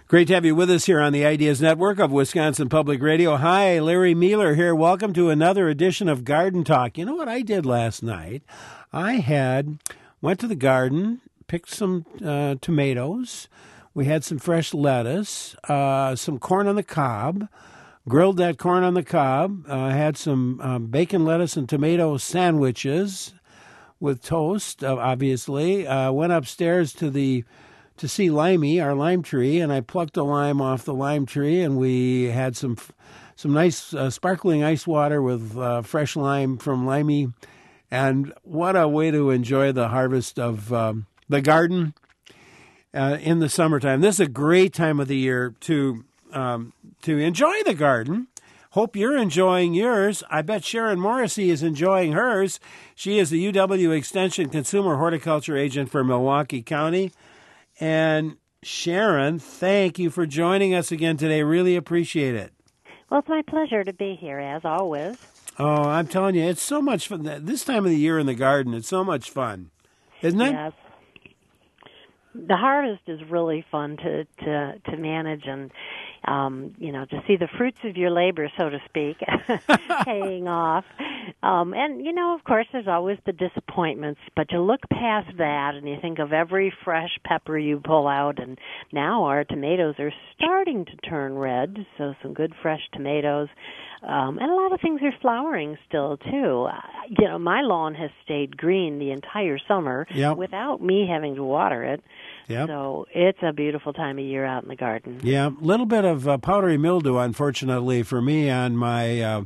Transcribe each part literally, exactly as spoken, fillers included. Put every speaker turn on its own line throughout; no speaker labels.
Great to have you with us here on the Ideas Network of Wisconsin Public Radio. Hi, Larry Mueller here. Welcome to another edition of Garden Talk. You know what I did last night? I had went to the garden, picked some uh, tomatoes. We had some fresh lettuce, uh, some corn on the cob, grilled that corn on the cob, uh, had some um, bacon, lettuce, and tomato sandwiches with toast, uh, obviously. Uh, went upstairs to the to see Limey, our lime tree, and I plucked a lime off the lime tree, and we had some some nice uh, sparkling ice water with uh, fresh lime from Limey. And what a way to enjoy the harvest of um, the garden uh, in the summertime. This is a great time of the year to um, to enjoy the garden. Hope you're enjoying yours. I bet Sharon Morrissey is enjoying hers. She is the U W Extension Consumer Horticulture Agent for Milwaukee County. And Sharon, thank you for joining us again today. Really appreciate it.
Well, it's my pleasure to be here, as always.
Oh, I'm telling you, it's so much fun. This time of the year in the garden, it's so much fun, isn't it?
Yes. The harvest is really fun to, to, to manage and, um, you know, to see the fruits of your labor, so to speak, paying off. Um, and, you know, of course, there's always the disappointments, but you look past that and you think of every fresh pepper you pull out, and now our tomatoes are starting to turn red, so some good fresh tomatoes. Um, and a lot of things are flowering still, too. Uh, you know, my lawn has stayed green the entire summer
yep.
without me having to water it.
Yep.
So it's a beautiful time of year out in the garden.
Yeah, a little bit of uh, powdery mildew, unfortunately, for me on my uh,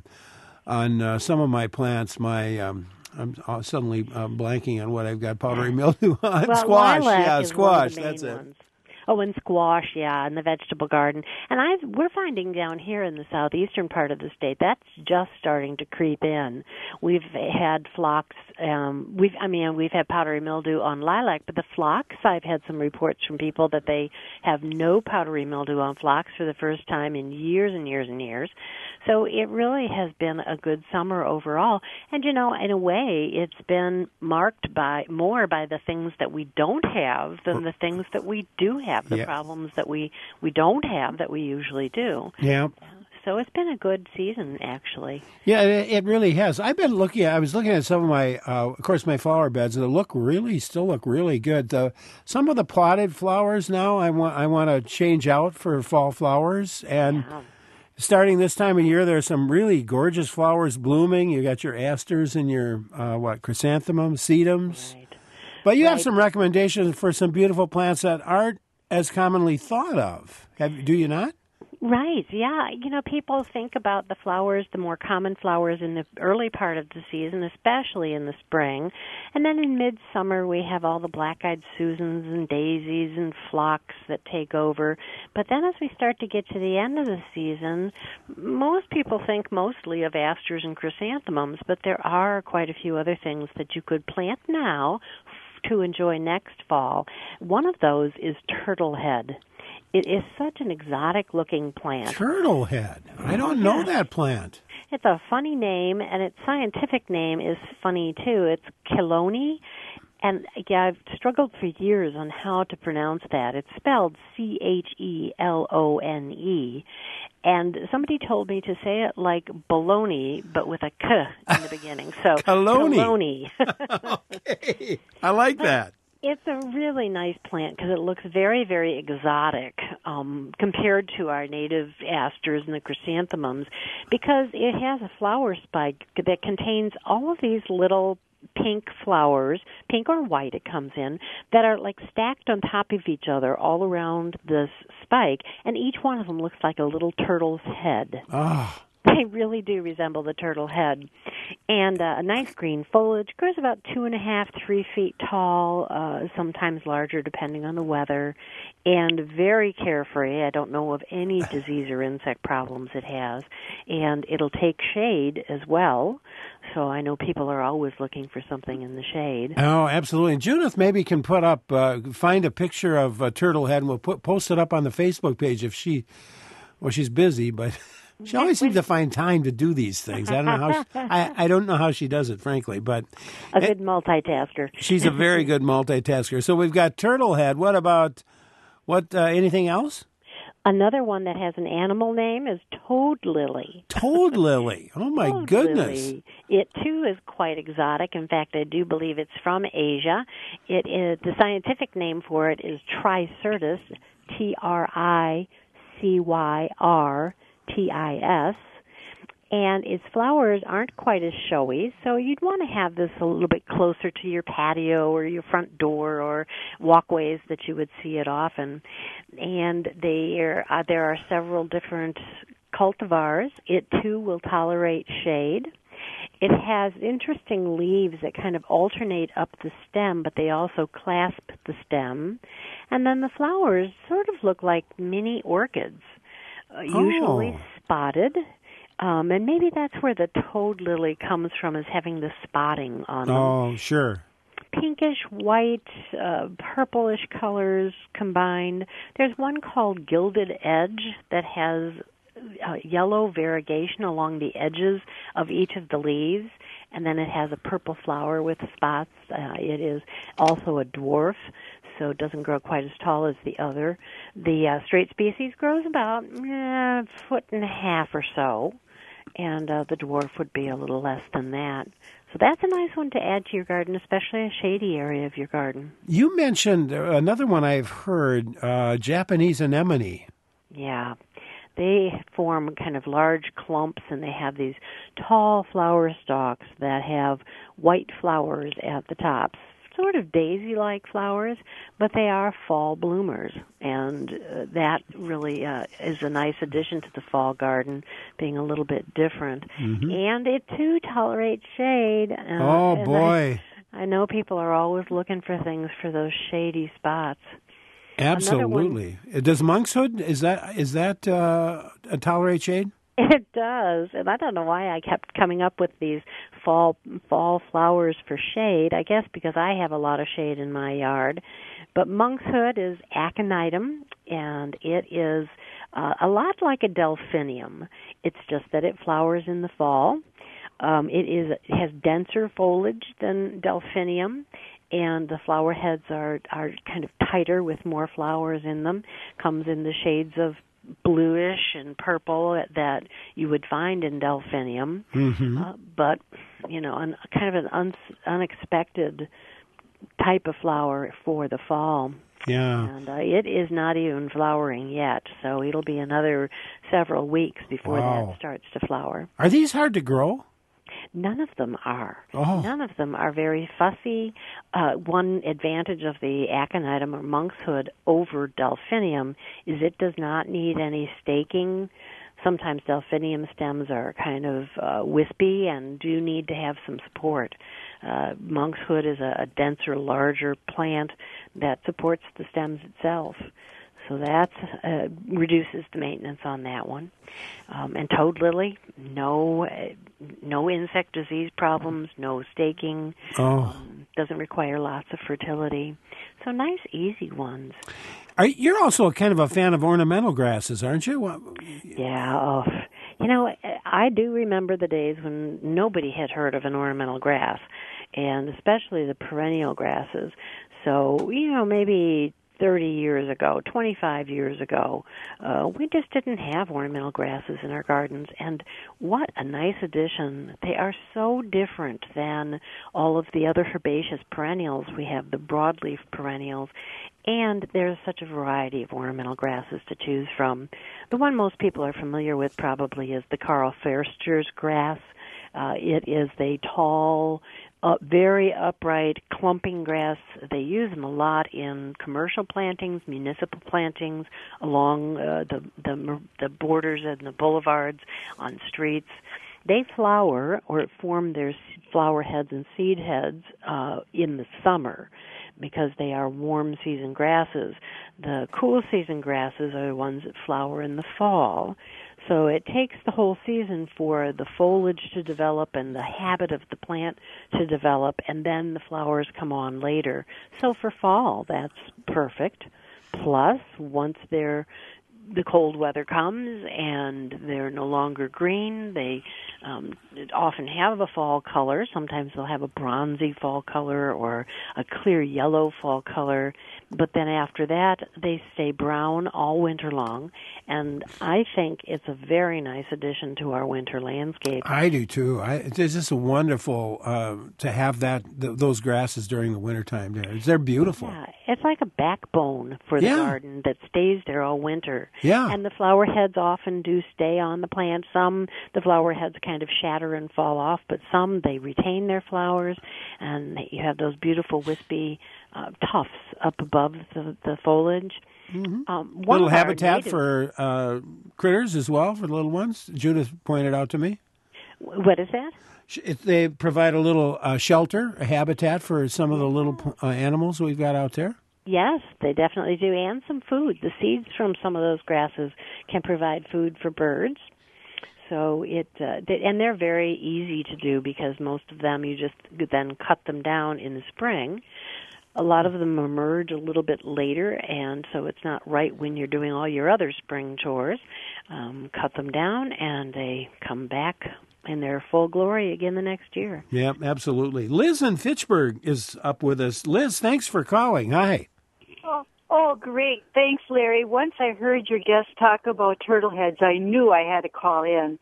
on uh, some of my plants. My um, I'm suddenly uh, blanking on what I've got powdery mildew on.
Well,
squash,
lilac
yeah,
is
squash.
One of the main
that's it.
ones. Oh, and squash, yeah, in the vegetable garden. And I, we're finding down here in the southeastern part of the state, that's just starting to creep in. We've had phlox, um, we've, I mean, we've had powdery mildew on lilac, but the phlox, I've had some reports from people that they have no powdery mildew on phlox for the first time in years and years and years. So it really has been a good summer overall. And, you know, in a way, it's been marked by more by the things that we don't have than the things that we do have, the
yeah.
problems that we, we don't have that we usually do.
Yeah.
So it's been a good season, actually.
Yeah, it, it really has. I've been looking at, I was looking at some of my, uh, of course, my flower beds, and they look really, still look really good. The, some of the potted flowers now I want, I want to change out for fall flowers, and
Yeah.
starting this time of year, there are some really gorgeous flowers blooming. You got your asters and your, uh, what, chrysanthemums, sedums.
Right.
But you
Right.
have some recommendations for some beautiful plants that aren't as commonly thought of. Have, do you not?
Right, yeah. You know, people think about the flowers, the more common flowers in the early part of the season, especially in the spring. And then in midsummer, we have all the black-eyed Susans and daisies and phlox that take over. But then as we start to get to the end of the season, most people think mostly of asters and chrysanthemums, but there are quite a few other things that you could plant now to enjoy next fall. One of those is turtlehead. It is such an exotic-looking plant.
Turtlehead. I don't know
Yes.
that plant.
It's a funny name, and its scientific name is funny, too. It's Chelone, and yeah, I've struggled for years on how to pronounce that. It's spelled C H E L O N E, and somebody told me to say it like baloney, but with a K in the beginning. So
Chelone.
Chelone.
Okay. I like that.
It's a really nice plant because it looks very, very exotic um, compared to our native asters and the chrysanthemums, because it has a flower spike that contains all of these little pink flowers, pink or white it comes in, that are like stacked on top of each other all around this spike, and each one of them looks like a little turtle's head.
Oh.
They really do resemble the turtle head. And uh, a nice green foliage, grows about two and a half, three feet tall, uh, sometimes larger depending on the weather, and very carefree. I don't know of any disease or insect problems it has. And it'll take shade as well, so I know people are always looking for something in the shade.
Oh, absolutely. And Judith maybe can put up, uh, find a picture of a turtle head, and we'll put, post it up on the Facebook page if she, well, she's busy, but... She always seems to find time to do these things. I don't know how she, I, I don't know how she does it, frankly, but
a good multitasker.
She's a very good multitasker. So we've got turtlehead. What about what? Uh, anything else?
Another one that has an animal name is toad lily.
Toad lily. Oh, my
Toad
goodness.
Lily. It, too, is quite exotic. In fact, I do believe it's from Asia. It is, the scientific name for it is Tricertus, T R I C Y R T I S. And its flowers aren't quite as showy, so you'd want to have this a little bit closer to your patio or your front door or walkways that you would see it often. And they are, uh, there are several different cultivars. It, too, will tolerate shade. It has interesting leaves that kind of alternate up the stem, but they also clasp the stem. And then the flowers sort of look like mini orchids, uh,
Oh.
usually spotted. Um, and maybe that's where the toad lily comes from, is having the spotting on them.
Oh, sure.
Pinkish, white, uh, purplish colors combined. There's one called Gilded Edge that has uh, yellow variegation along the edges of each of the leaves, and then it has a purple flower with spots. Uh, it is also a dwarf, so it doesn't grow quite as tall as the other. The uh, straight species grows about eh, a foot and a half or so, and uh, the dwarf would be a little less than that. So that's a nice one to add to your garden, especially a shady area of your garden.
You mentioned uh, another one I've heard, uh, Japanese anemone.
Yeah. They form kind of large clumps, and they have these tall flower stalks that have white flowers at the tops, sort of daisy-like flowers, but they are fall bloomers, and uh, that really uh, is a nice addition to the fall garden, being a little bit different.
Mm-hmm.
And it, too, tolerates shade. Uh,
Oh,
and
boy.
I, I know people are always looking for things for those shady spots.
Absolutely. Does monkshood, is that is that uh, a tolerate shade?
It does, and I don't know why I kept coming up with these fall fall flowers for shade. I guess because I have a lot of shade in my yard. But monkshood is aconitum, and it is uh, a lot like a delphinium. It's just that it flowers in the fall. Um, it is it has denser foliage than delphinium, and the flower heads are are kind of tighter with more flowers in them. Comes in the shades of bluish and purple that you would find in delphinium,
Mm-hmm.
uh, but you know, an, kind of an un, unexpected type of flower for the fall.
Yeah.
And uh, it is not even flowering yet, so it'll be another several weeks before
Wow.
that starts to flower.
Are these hard to grow?
None of them are.
Oh.
None of them are very fussy. Uh, one advantage of the aconitum or monkshood over delphinium is it does not need any staking. Sometimes delphinium stems are kind of uh, wispy and do need to have some support. Uh, monkshood is a, a denser, larger plant that supports the stems itself. So that uh, reduces the maintenance on that one. Um, and toad lily, no, uh, no insect disease problems, no staking.
Oh.
Um, doesn't require lots of fertility. So nice, easy ones.
Are, you're also kind of a fan of ornamental grasses, aren't you? What,
Yeah. Oh, you know, I do remember the days when nobody had heard of an ornamental grass, and especially the perennial grasses. So, you know, maybe thirty years ago, twenty-five years ago, uh, we just didn't have ornamental grasses in our gardens, and what a nice addition. They are so different than all of the other herbaceous perennials. We have the broadleaf perennials, and there's such a variety of ornamental grasses to choose from. The one most people are familiar with probably is the Carl Foerster's grass. Uh, it is a tall, uh, very upright, clumping grass. They use them a lot in commercial plantings, municipal plantings, along uh, the, the the borders and the boulevards, on streets. They flower or form their flower heads and seed heads uh, in the summer because they are warm season grasses. The cool season grasses are the ones that flower in the fall. So it takes the whole season for the foliage to develop and the habit of the plant to develop, and then the flowers come on later. So for fall, that's perfect. Plus, once they're the cold weather comes and they're no longer green, they um, often have a fall color. Sometimes they'll have a bronzy fall color or a clear yellow fall color. but then after that, they stay brown all winter long, and I think it's a very nice addition to our winter landscape.
I do too. I, it's just wonderful uh, to have that th- those grasses during the wintertime there. They're beautiful.
Yeah, it's like a backbone for the
yeah.
garden that stays there all winter.
Yeah.
And the flower heads often do stay on the plant. Some, the flower heads kind of shatter and fall off, but some, they retain their flowers, and you have those beautiful wispy uh, tufts up above the, the foliage.
Mm-hmm.
Um,
little habitat
native...
for uh, critters as well, for the little ones. Judith pointed out to me.
What is that?
If they provide a little uh, shelter, a habitat for some of the little uh, animals we've got out there.
Yes, they definitely do, and some food. The seeds from some of those grasses can provide food for birds. So it, uh, they, and they're very easy to do because most of them you just then cut them down in the spring. A lot of them emerge a little bit later, and so it's not right when you're doing all your other spring chores. Um, cut them down, and they come back in their full glory again the next year.
Yeah, absolutely. Liz in Fitchburg is up with us. Liz, thanks for calling. Hi.
Oh, oh, great. Thanks, Larry. Once I heard your guest talk about turtle heads, I knew I had to call in.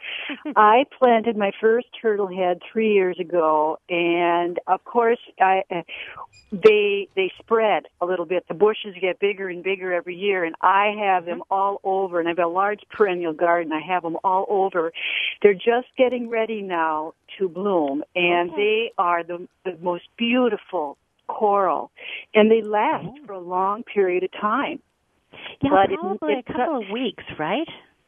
I planted my first turtle head three years ago, and of course, I... Uh, They they spread a little bit. The bushes get bigger and bigger every year, and I have them all over, and I have a large perennial garden. I have them all over. They're just getting ready now to bloom, and okay. they are the, the most beautiful coral, and they last oh. for a long period of time.
Yeah,
but
probably
it,
a couple of weeks, right?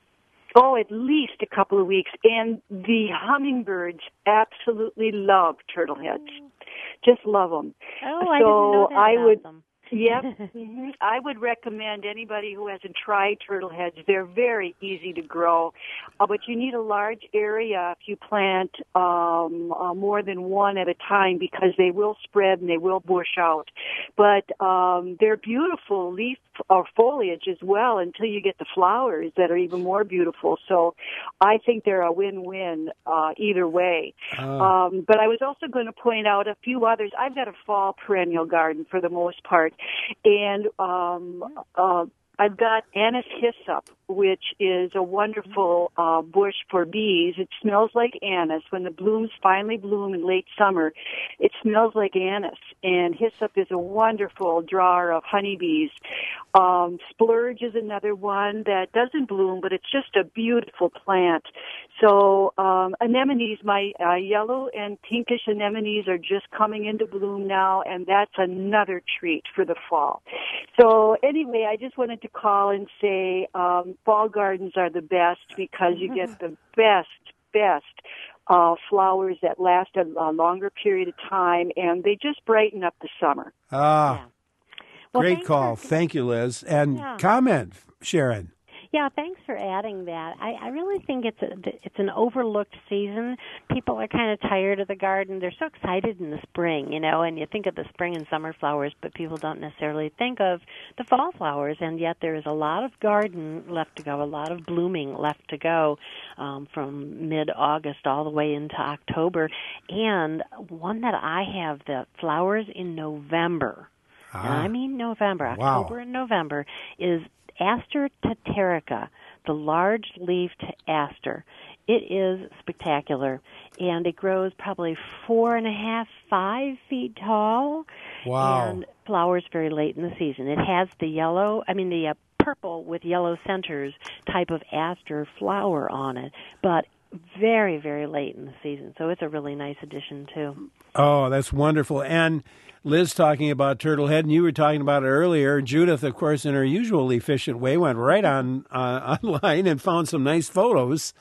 Oh, at least a couple of weeks. And the hummingbirds absolutely love turtle heads. Just love them.
Oh,
so
I didn't know that
I
about
would,
them.
Yep. mm-hmm. I would recommend anybody who hasn't tried turtle heads. They're very easy to grow, uh, but you need a large area if you plant um, uh, more than one at a time because they will spread and they will bush out. But um, they're beautiful leaf or foliage as well until you get the flowers that are even more beautiful. So I think they're a win-win uh, either way.
Oh.
Um, but I was also going to point out a few others. I've got a fall perennial garden for the most part. And um, uh, I've got anise hyssop, which is a wonderful uh, bush for bees. It smells like anise. When the blooms finally bloom in late summer, it smells like anise. And hyssop is a wonderful drawer of honeybees. Um, splurge is another one that doesn't bloom, but it's just a beautiful plant. So um, anemones, my uh, yellow and pinkish anemones are just coming into bloom now, and that's another treat for the fall. So anyway, I just wanted to call and say um, fall gardens are the best because you get the best, best uh, flowers that last a, a longer period of time, and they just brighten up the summer.
Ah,
yeah. well,
great call.
For,
Thank you, Liz. And
yeah.
comment, Sharon.
Yeah, thanks for adding that. I, I really think it's a, it's an overlooked season. People are kind of tired of the garden. They're so excited in the spring, you know, and you think of the spring and summer flowers, but people don't necessarily think of the fall flowers, and yet there is a lot of garden left to go, a lot of blooming left to go um, from mid-August all the way into October. And one that I have, the flowers in November, ah. and I mean November, October wow. and November, is Aster teterica, the large-leafed aster. It is spectacular, and it grows probably four and a half, five feet tall,
wow.
and flowers very late in the season. It has the yellow, I mean the uh, purple with yellow centers type of aster flower on it, but very, very late in the season, so it's a really nice addition, too.
Oh, that's wonderful. And Liz talking about turtlehead, and you were talking about it earlier. Judith, of course, in her usual efficient way, went right on uh, online and found some nice photos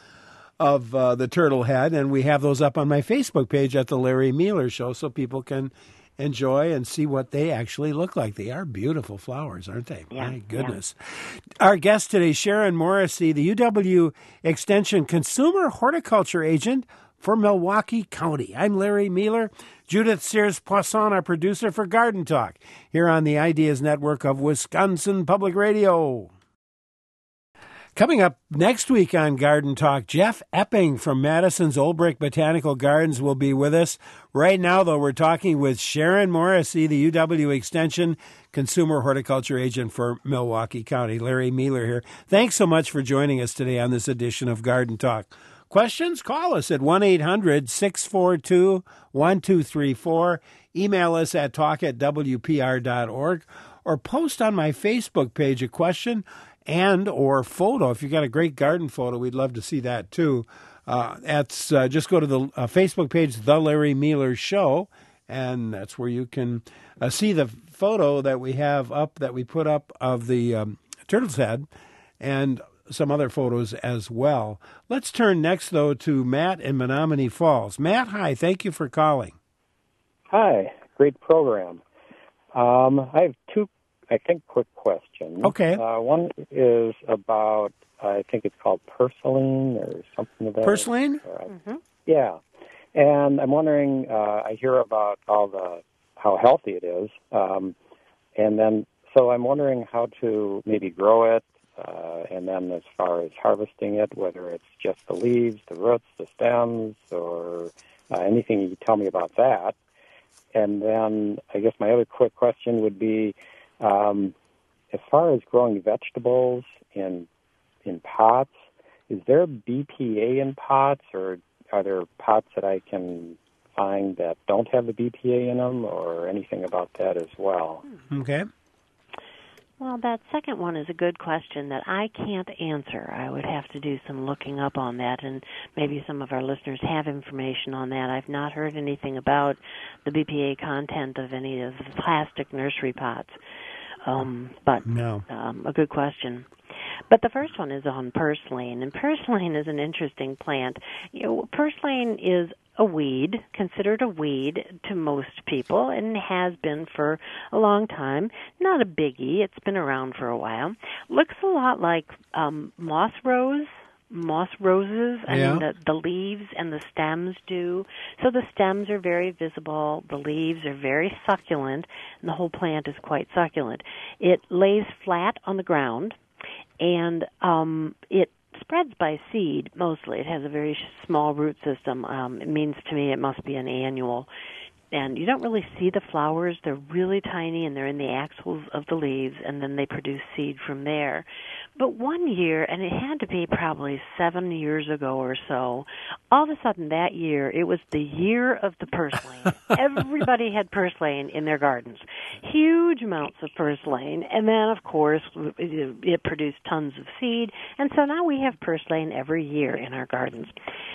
of uh, the turtlehead, and we have those up on my Facebook page at the Larry Mealer Show so people can enjoy and see what they actually look like. They are beautiful flowers, aren't they?
Yeah,
My goodness. Yeah. Our guest today, Sharon Morrissey, the U W Extension Consumer Horticulture Agent for Milwaukee County. I'm Larry Mealer. Judith Sears-Poisson, our producer for Garden Talk, here on the Ideas Network of Wisconsin Public Radio. Coming up next week on Garden Talk, Jeff Epping from Madison's Old Brick Botanical Gardens will be with us. Right now, though, we're talking with Sharon Morrissey, the U W Extension Consumer Horticulture Agent for Milwaukee County. Larry Mealer here. Thanks so much for joining us today on this edition of Garden Talk. Questions? Call us at one eight hundred six four two one two three four. Email us at talk at w p r dot org or post on my Facebook page a question and or photo. If you got a great garden photo, we'd love to see that too. Uh, that's uh, just go to the uh, Facebook page, The Larry Mealer Show, and that's where you can uh, see the photo that we have up, that we put up of the um, turtle's head, and some other photos as well. Let's turn next, though, to Matt in Menominee Falls. Matt, hi. Thank you for calling.
Hi. Great program. Um, I have two I think, quick question.
Okay.
Uh, one is about, I think it's called purslane or something of that.
Purslane?
Uh,
mm-hmm.
Yeah. And I'm wondering, uh, I hear about all the, how healthy it is. Um, and then, so I'm wondering how to maybe grow it. Uh, and then as far as harvesting it, whether it's just the leaves, the roots, the stems, or uh, anything you can tell me about that. And then I guess my other quick question would be, Um, as far as growing vegetables in in pots, is there B P A in pots, or are there pots that I can find that don't have the B P A in them, or anything about that as well?
Okay.
Well, that second one is a good question that I can't answer. I would have to do some looking up on that, and maybe some of our listeners have information on that. I've not heard anything about the B P A content of any of the plastic nursery pots, um, but
no.
um, a good question. But the first one is on purslane, and purslane is an interesting plant. You know, purslane is a weed, considered a weed to most people, and has been for a long time. Not a biggie. It's been around for a while. Looks a lot like um, moss rose, moss roses. I
yeah.
mean, the, the leaves and the stems do. So the stems are very visible. The leaves are very succulent, and the whole plant is quite succulent. It lays flat on the ground, and um, it spreads by seed mostly. It has a very small root system. Um, it means to me it must be an annual. And you don't really see the flowers. They're really tiny, and they're in the axils of the leaves, and then they produce seed from there. But one year, and it had to be probably seven years ago or so, all of a sudden that year, it was the year of the purslane. Everybody had purslane in their gardens. Huge amounts of purslane. And then, of course, it, it produced tons of seed. And so now we have purslane every year in our gardens.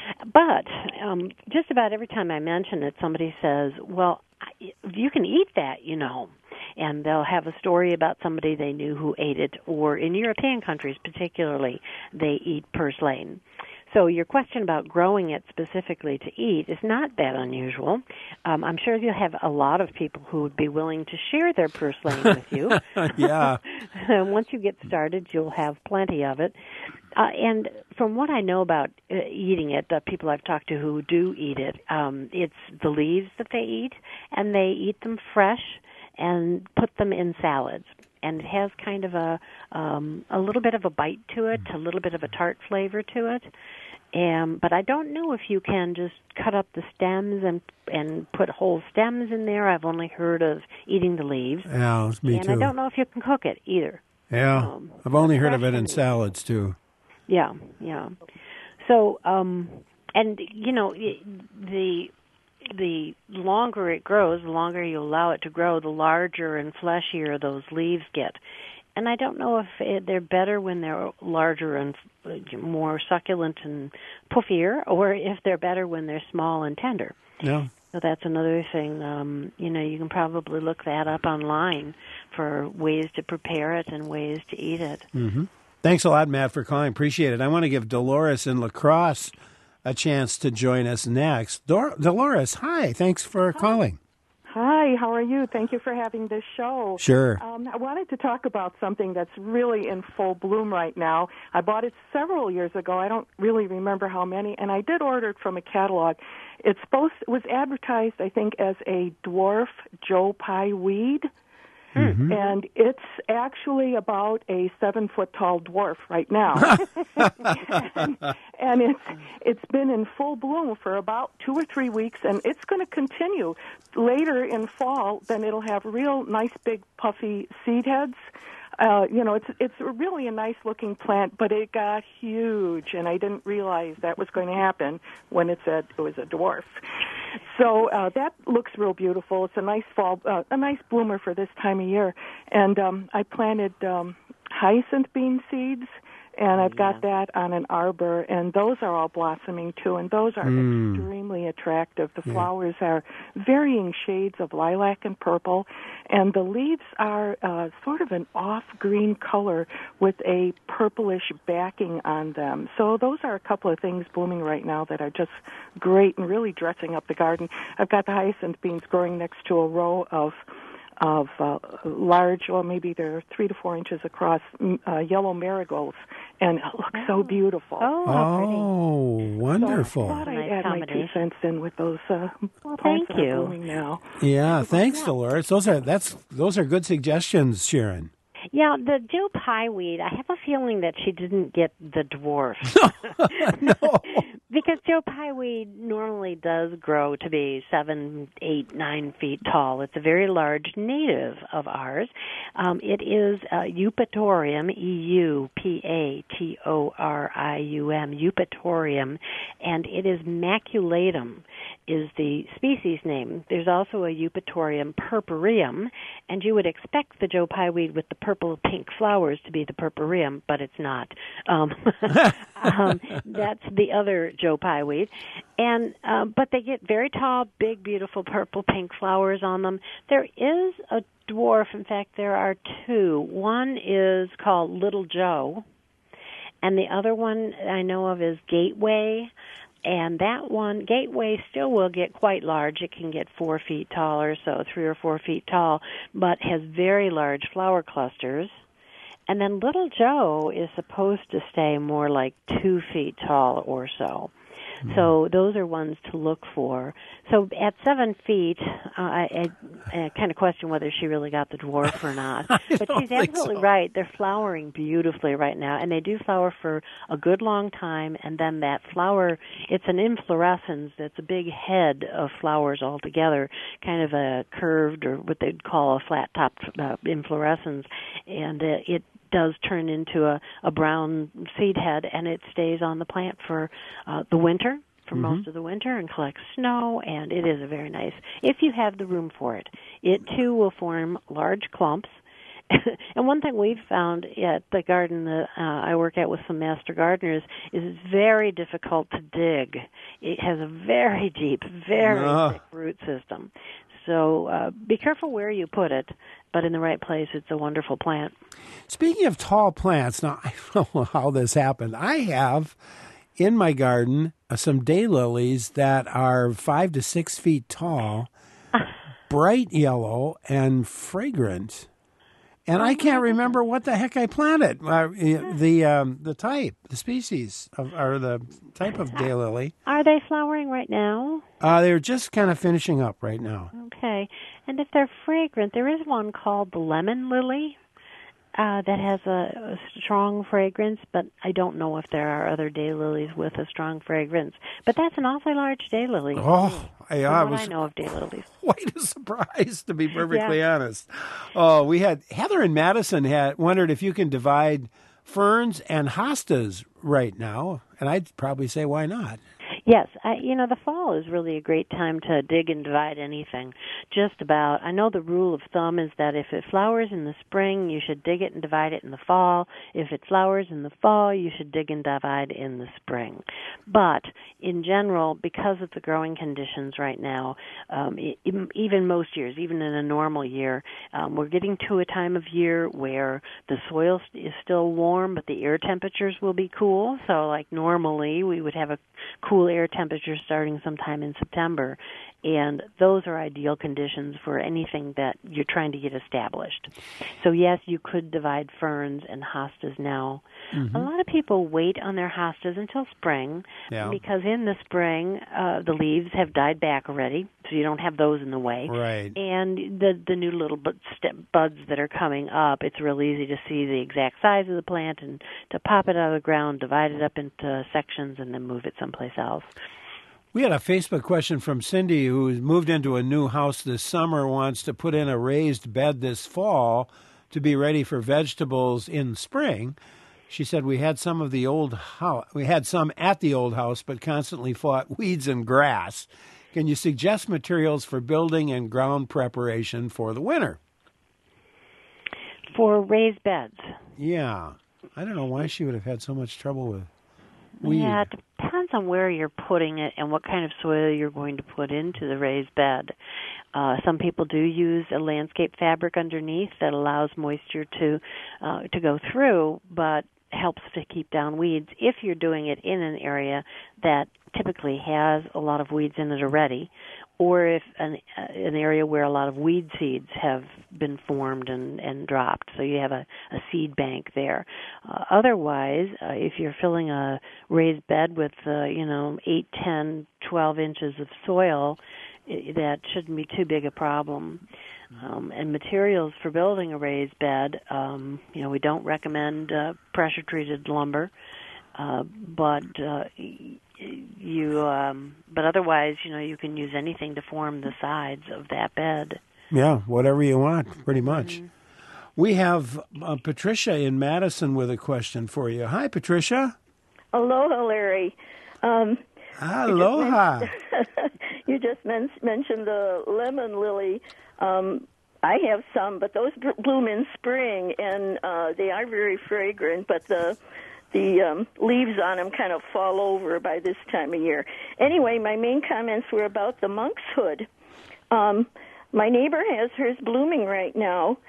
But um, just about every time I mention it, somebody says, well, you can eat that, you know. And they'll have a story about somebody they knew who ate it, or in European countries particularly, they eat purslane. So your question about growing it specifically to eat is not that unusual. Um, I'm sure you'll have a lot of people who would be willing to share their purslane with you.
Yeah.
And once you get started, you'll have plenty of it. Uh, and from what I know about uh, eating it, the people I've talked to who do eat it, um, it's the leaves that they eat, and they eat them fresh and put them in salads. And it has kind of a um, a little bit of a bite to it, a little bit of a tart flavor to it. Um, but I don't know if you can just cut up the stems and and put whole stems in there. I've only heard of eating the leaves.
Yeah, me
and
too.
And I don't know if you can cook it either.
Yeah,
um,
I've only heard of it in salads too.
Yeah, yeah. So, um, and you know, the the longer it grows, the longer you allow it to grow, the larger and fleshier those leaves get. And I don't know if it, they're better when they're larger and more succulent and puffier, or if they're better when they're small and tender.
Yeah.
So that's another thing. Um, you know, you can probably look that up online for ways to prepare it and ways to eat it.
Mm-hmm. Thanks a lot, Matt, for calling. Appreciate it. I want to give Dolores in La Crosse a chance to join us next. Dor- Dolores, hi. Thanks for
hi.
calling.
Hi, how are you? Thank you for having this show.
Sure.
Um, I wanted to talk about something that's really in full bloom right now. I bought it several years ago. I don't really remember how many, and I did order it from a catalog. It's supposed it was advertised, I think, as a dwarf Joe Pye weed.
Mm-hmm.
And it's actually about a seven-foot-tall dwarf right now. and, and it's it's been in full bloom for about two or three weeks, and it's going to continue. Later in fall, then it'll have real nice, big, puffy seed heads. Uh, you know, it's it's really a nice-looking plant, but it got huge, and I didn't realize that was going to happen when it said it was a dwarf. So uh, that looks real beautiful. It's a nice fall, uh, a nice bloomer for this time of year. And um, I planted um, hyacinth bean seeds, and I've got
Yeah.
that on an arbor, and those are all blossoming too, and those are
Mm.
extremely attractive. The
Yeah.
flowers are varying shades of lilac and purple, and the leaves are uh, sort of an off-green color with a purplish backing on them. So those are a couple of things blooming right now that are just great and really dressing up the garden. I've got the hyacinth beans growing next to a row of of uh, large, or maybe they're three to four inches across, uh, yellow marigolds, and it looks so beautiful.
Oh, how pretty.
Oh, wonderful.
So I thought I'd
Nice
add my two
combination.
cents in with those uh,
Well,
plants
thank
that
you.
are blooming now.
Yeah, thanks, Dolores. Those are that's those are good suggestions, Sharon.
Yeah, the Joe Pye weed, I have a feeling that she didn't get the dwarf.
No.
Because Joe Pye weed normally does grow to be seven, eight, nine feet tall. It's a very large native of ours. Um, it is uh, Eupatorium, E U P A T O R I U M, Eupatorium, and it is maculatum is the species name. There's also a Eupatorium purpureum, and you would expect the Joe Pye weed with the purple pink flowers to be the purpureum, but it's not. Um, um, that's the other Joe Pye weed. And uh, but they get very tall, big, beautiful purple pink flowers on them. There is a dwarf. In fact, there are two. One is called Little Joe, and the other one I know of is Gateway. And that one, Gateway, still will get quite large. It can get four feet tall or so, three or four feet tall, but has very large flower clusters. And then Little Joe is supposed to stay more like two feet tall or so. So those are ones to look for. So at seven feet, uh, I, I, I kind of question whether she really got the dwarf or not. But she's
think
absolutely
so.
right. They're flowering beautifully right now, and they do flower for a good long time. And then that flower, it's an inflorescence. It's a big head of flowers all together, kind of a curved or what they'd call a flat-topped uh, inflorescence. And uh, it does turn into a, a brown seed head, and it stays on the plant for uh, the winter, for
Mm-hmm.
most of the winter, and collects snow, and it is a very nice, if you have the room for it. It, too, will form large clumps. And one thing we've found at the garden that uh, I work at with some master gardeners is it's very difficult to dig. It has a very deep, very
Ah.
thick root system. So uh, be careful where you put it, but in the right place, it's a wonderful plant.
Speaking of tall plants, now I don't know how this happened. I have in my garden uh, some daylilies that are five to six feet tall, bright yellow and fragrant. And I can't remember what the heck I planted. Uh, the um, the type, the species, of, or the type of daylily.
Are they flowering right now?
Uh, they're just kind of finishing up right now.
Okay. And if they're fragrant, there is one called the lemon lily uh, that has a, a strong fragrance, but I don't know if there are other daylilies with a strong fragrance. But that's an awfully large daylily.
Oh, I, I
From what
was
I know of daylilies.
quite a surprise, to be perfectly
Yeah.
honest. Oh, we had Heather in Madison had wondered if you can divide ferns and hostas right now, and I'd probably say why not.
Yes, I, you know, the fall is really a great time to dig and divide anything. Just about. I know the rule of thumb is that if it flowers in the spring, you should dig it and divide it in the fall. If it flowers in the fall, you should dig and divide in the spring. But in general, because of the growing conditions right now, um, e- even most years, even in a normal year, um, we're getting to a time of year where the soil is still warm, but the air temperatures will be cool. So like normally, we would have a cool air temperature starting sometime in September, and those are ideal conditions for anything that you're trying to get established. So yes, you could divide ferns and hostas now.
Mm-hmm.
A lot of people wait on their hostas until spring
Yeah.
because in the spring uh, the leaves have died back already, so you don't have those in the way.
Right.
And the the new little bud, buds that are coming up, it's real easy to see the exact size of the plant and to pop it out of the ground, divide it up into sections, and then move it someplace else.
We had a Facebook question from Cindy, who's moved into a new house this summer, wants to put in a raised bed this fall to be ready for vegetables in spring. She said we had some of the old house, we had some at the old house, but constantly fought weeds and grass. Can you suggest materials for building and ground preparation for the winter?
For raised beds.
Yeah. I don't know why she would have had so much trouble with weed.
Yeah, it depends on where you're putting it and what kind of soil you're going to put into the raised bed. Uh, some people do use a landscape fabric underneath that allows moisture to uh, to go through, but helps to keep down weeds if you're doing it in an area that typically has a lot of weeds in it already, or if an, uh, an area where a lot of weed seeds have been formed and, and dropped, so you have a, a seed bank there. Uh, otherwise, uh, if you're filling a raised bed with, uh, you know, eight, ten, twelve inches of soil, it, that shouldn't be too big a problem. Um, and materials for building a raised bed, um, you know, we don't recommend uh, pressure-treated lumber, uh, but uh, you, um, but otherwise, you know, you can use anything to form the sides of that bed.
Yeah, whatever you want, pretty much. Mm-hmm. We have uh, Patricia in Madison with a question for you. Hi, Patricia.
Aloha, Larry. Um,
Aloha.
You just men- mentioned the lemon lily. Um, I have some, but those bloom in spring, and uh, they are very fragrant, but the the um, leaves on them kind of fall over by this time of year. Anyway, my main comments were about the monkshood. Um, my neighbor has hers blooming right now,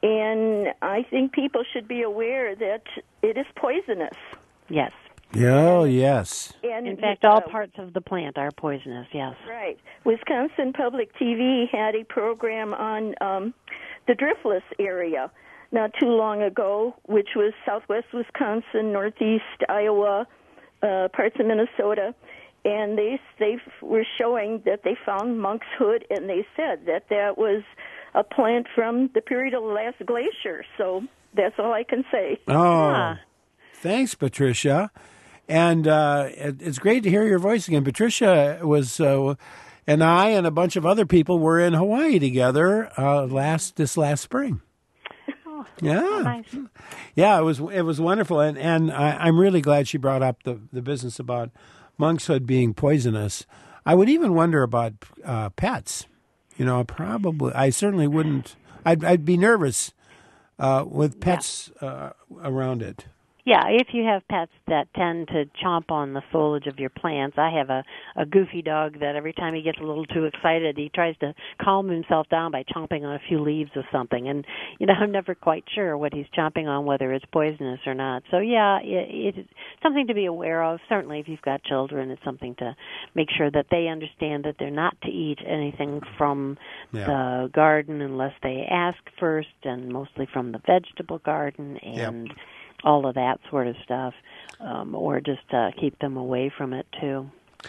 and I think people should be aware that it is poisonous.
Yes.
Oh, yes.
And,
in fact, all uh, parts of the plant are poisonous, yes.
Right. Wisconsin Public T V had a program on um, the driftless area not too long ago, which was southwest Wisconsin, northeast Iowa, uh, parts of Minnesota, and they they were showing that they found monkshood, and they said that that was a plant from the period of the last glacier. So that's all I can say.
Oh,
yeah.
Thanks, Patricia. And uh, it, it's great to hear your voice again. Patricia was, uh, and I and a bunch of other people were in Hawaii together uh, last this last spring.
Oh,
yeah,
nice.
Yeah, it was it was wonderful, and and I, I'm really glad she brought up the the business about monkshood being poisonous. I would even wonder about uh, pets. You know, probably I certainly wouldn't. I'd I'd be nervous uh, with pets yeah. uh, around it.
Yeah, if you have pets that tend to chomp on the foliage of your plants. I have a, a goofy dog that every time he gets a little too excited, he tries to calm himself down by chomping on a few leaves of something. And, you know, I'm never quite sure what he's chomping on, whether it's poisonous or not. So, yeah, it, it's something to be aware of. Certainly, if you've got children, it's something to make sure that they understand that they're not to eat anything from yeah. the garden unless they ask first, and mostly from the vegetable garden and... Yep. all of that sort of stuff, um, or just uh, keep them away from it, too.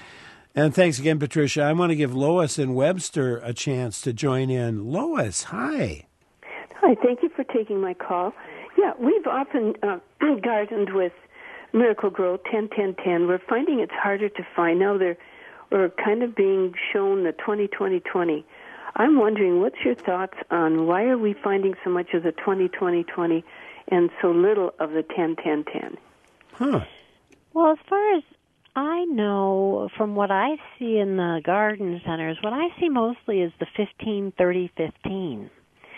And thanks again, Patricia. I want to give Lois in Webster a chance to join in. Lois, hi.
Hi, thank you for taking my call. Yeah, we've often uh, gardened with Miracle-Gro ten ten ten. We're finding it's harder to find. Now they're, we're kind of being shown the twenty twenty twenty. I'm wondering, what's your thoughts on why are we finding so much of the twenty twenty twenty and so little of the ten ten ten?
Huh.
Well, as far as I know, from what I see in the garden centers, what I see mostly is the fifteen thirty fifteen.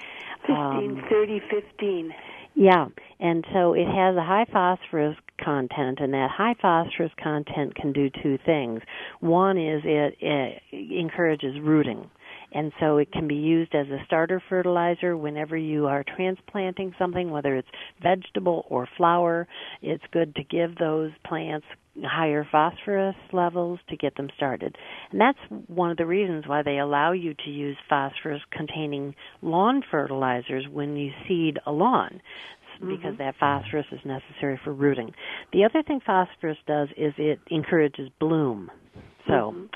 fifteen thirty fifteen.
Yeah, and so it has a high phosphorus content, and that high phosphorus content can do two things. One is it, it encourages rooting. And so it can be used as a starter fertilizer whenever you are transplanting something, whether it's vegetable or flower. It's good to give those plants higher phosphorus levels to get them started. And that's one of the reasons why they allow you to use phosphorus-containing lawn fertilizers when you seed a lawn, because mm-hmm. that phosphorus is necessary for rooting. The other thing phosphorus does is it encourages bloom. So... Mm-hmm.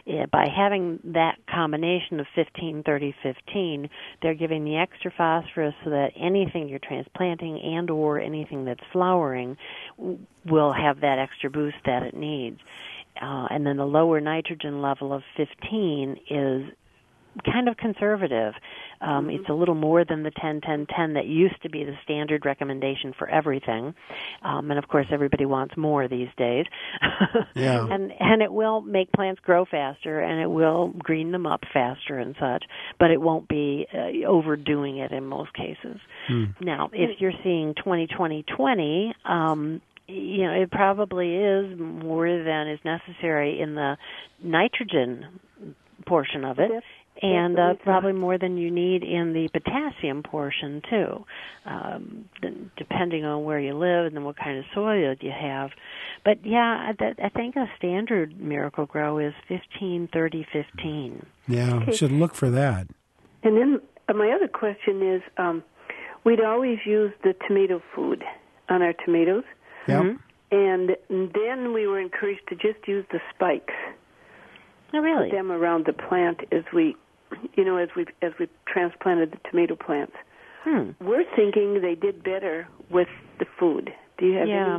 Yeah, by having that combination of fifteen, thirty, fifteen, they're giving the extra phosphorus so that anything you're transplanting and or anything that's flowering will have that extra boost that it needs. Uh, and then the lower nitrogen level of fifteen is kind of conservative. Um, mm-hmm. It's a little more than the ten ten ten that used to be the standard recommendation for everything. Um, and, of course, everybody wants more these days.
Yeah.
And and it will make plants grow faster, and it will green them up faster and such, but it won't be uh, overdoing it in most cases. Mm. Now, if you're seeing twenty twenty twenty, um, you know, it probably is more than is necessary in the nitrogen portion of it. Yep. And uh, probably more than you need in the potassium portion, too, um, depending on where you live and what kind of soil you have. But, yeah, I, I think a standard Miracle-Gro is fifteen, thirty, fifteen.
Yeah, okay. Should look for that.
And then uh, my other question is, um, we'd always use the tomato food on our tomatoes.
Yep.
Mm-hmm. And then we were encouraged to just use the spikes.
Oh, really?
Put them around the plant as we... You know, as we as we transplanted the tomato plants,
hmm.
we're thinking they did better with the food. Do you have
yeah.
any?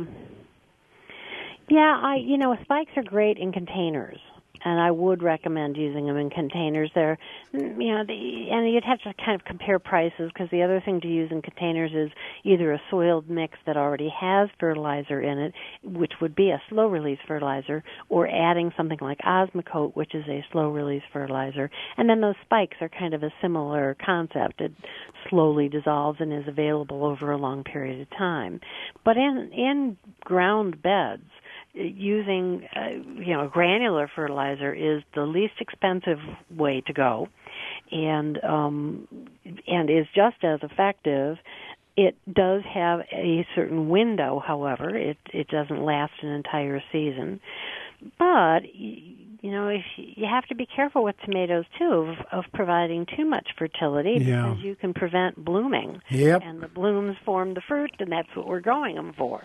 Yeah, I you know spikes are great in containers, and I would recommend using them in containers. They're, you know, the, and you'd have to kind of compare prices because the other thing to use in containers is either a soiled mix that already has fertilizer in it, which would be a slow-release fertilizer, or adding something like Osmocote, which is a slow-release fertilizer. And then those spikes are kind of a similar concept. It slowly dissolves and is available over a long period of time. But in in ground beds, using, uh, you know, granular fertilizer is the least expensive way to go, and um, and is just as effective. It does have a certain window, however. It it doesn't last an entire season, but you know, if you have to be careful with tomatoes too of, of providing too much fertility
yeah.
because you can prevent blooming.
Yep.
And the blooms form the fruit, and that's what we're growing them for.